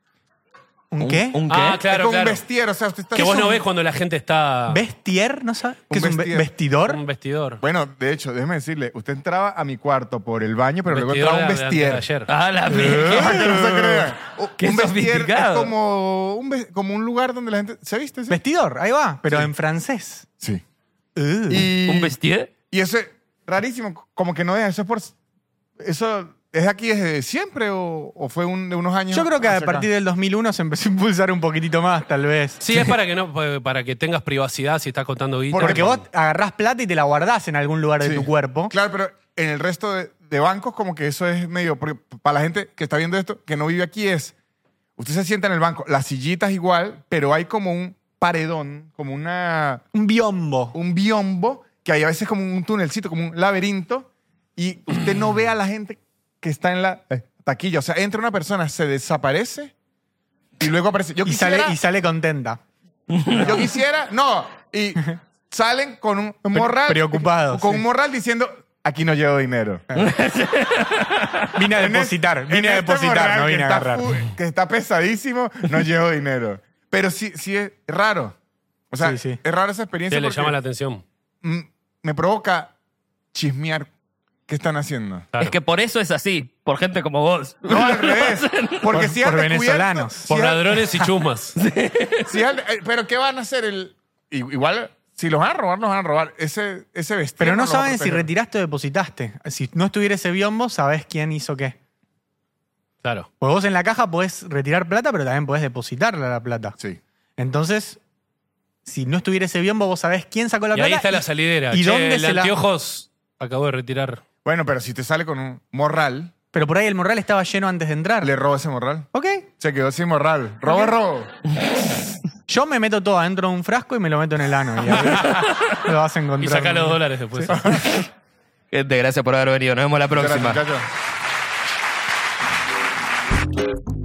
¿Un qué? ¿Un qué? Ah, es claro, como claro. un vestier, o sea, usted está... Que vos no un- ves cuando la gente está... ¿Vestier? ¿No sabes? ¿Qué Un es un ve- vestier. vestidor? Un vestidor. Bueno, de hecho, déjeme decirle, usted entraba a mi cuarto por el baño, pero luego Vestidor entraba un de- de- de vestier. ayer. Ah, la Ah, pija. que no se crean. O- Qué un vestier es sofisticado. como un, ve- como un lugar donde la gente... ¿Se viste? ¿Sí? Vestidor, ahí va, pero Sí. en francés. Sí. Uh. Y, ¿Un vestier? y eso es rarísimo, como que no deja, eso es por... ¿Eso es aquí desde siempre o, o fue un, de unos años? Yo creo que a hacia acá? partir del dos mil uno se empezó a impulsar un poquitito más, tal vez. Sí, es para que no para que tengas privacidad si estás contando guita. Porque vos agarrás plata y te la guardás en algún lugar de Sí. tu cuerpo. Claro, pero en el resto de, de bancos como que eso es medio... Porque para la gente que está viendo esto, que no vive aquí, es... Usted se sienta en el banco, las sillitas igual, pero hay como un paredón, como una... Un biombo. un biombo, que hay a veces como un tunelcito, como un laberinto, y usted no ve a la gente que está en la eh, taquilla. O sea, entra una persona, se desaparece y luego aparece. Yo Y quisiera, sale, y sale contenta. yo quisiera, no, y salen con un morral. preocupados, Con sí. un morral diciendo, aquí no llevo dinero. Vine a En es- depositar, en vine a este depositar, morral no que vine a está agarrar. fu- que está pesadísimo, no llevo dinero. Pero sí, sí es raro. O sea, Sí, sí. es rara esa experiencia Sí, le porque llama la atención. mm, me provoca chismear qué están haciendo. Claro. Es que por eso es así. Por gente como vos. No, al revés. Porque Por- si por has descubierto- venezolanos. si Por has- ladrones y chumas. si has- eh, pero ¿qué van a hacer? El, i- igual, si los van a robar, los van a robar. Ese, ese vestido. Pero no los va a saben si proteger. retiraste o depositaste. Si no estuviera ese biombo, sabés quién hizo qué. Claro. Porque vos en la caja podés retirar plata, pero también podés depositarle la plata. Sí. Entonces, si no estuviera ese biombo, vos sabés quién sacó la Y plata. ahí está la salidera. ¿Y Che, dónde el se la- anteojos acabó de retirar. Bueno, pero si te sale con un morral, Pero por ahí el morral estaba lleno antes de entrar. le robo ese morral. Ok. Se quedó sin morral. Robo, Ok. robo. Yo me meto todo adentro de un frasco y me lo meto en el ano. Y ahí lo vas a encontrar. Y saca los dólares después. Gente, gracias por haber venido. Nos vemos la próxima. Gracias, muchachos.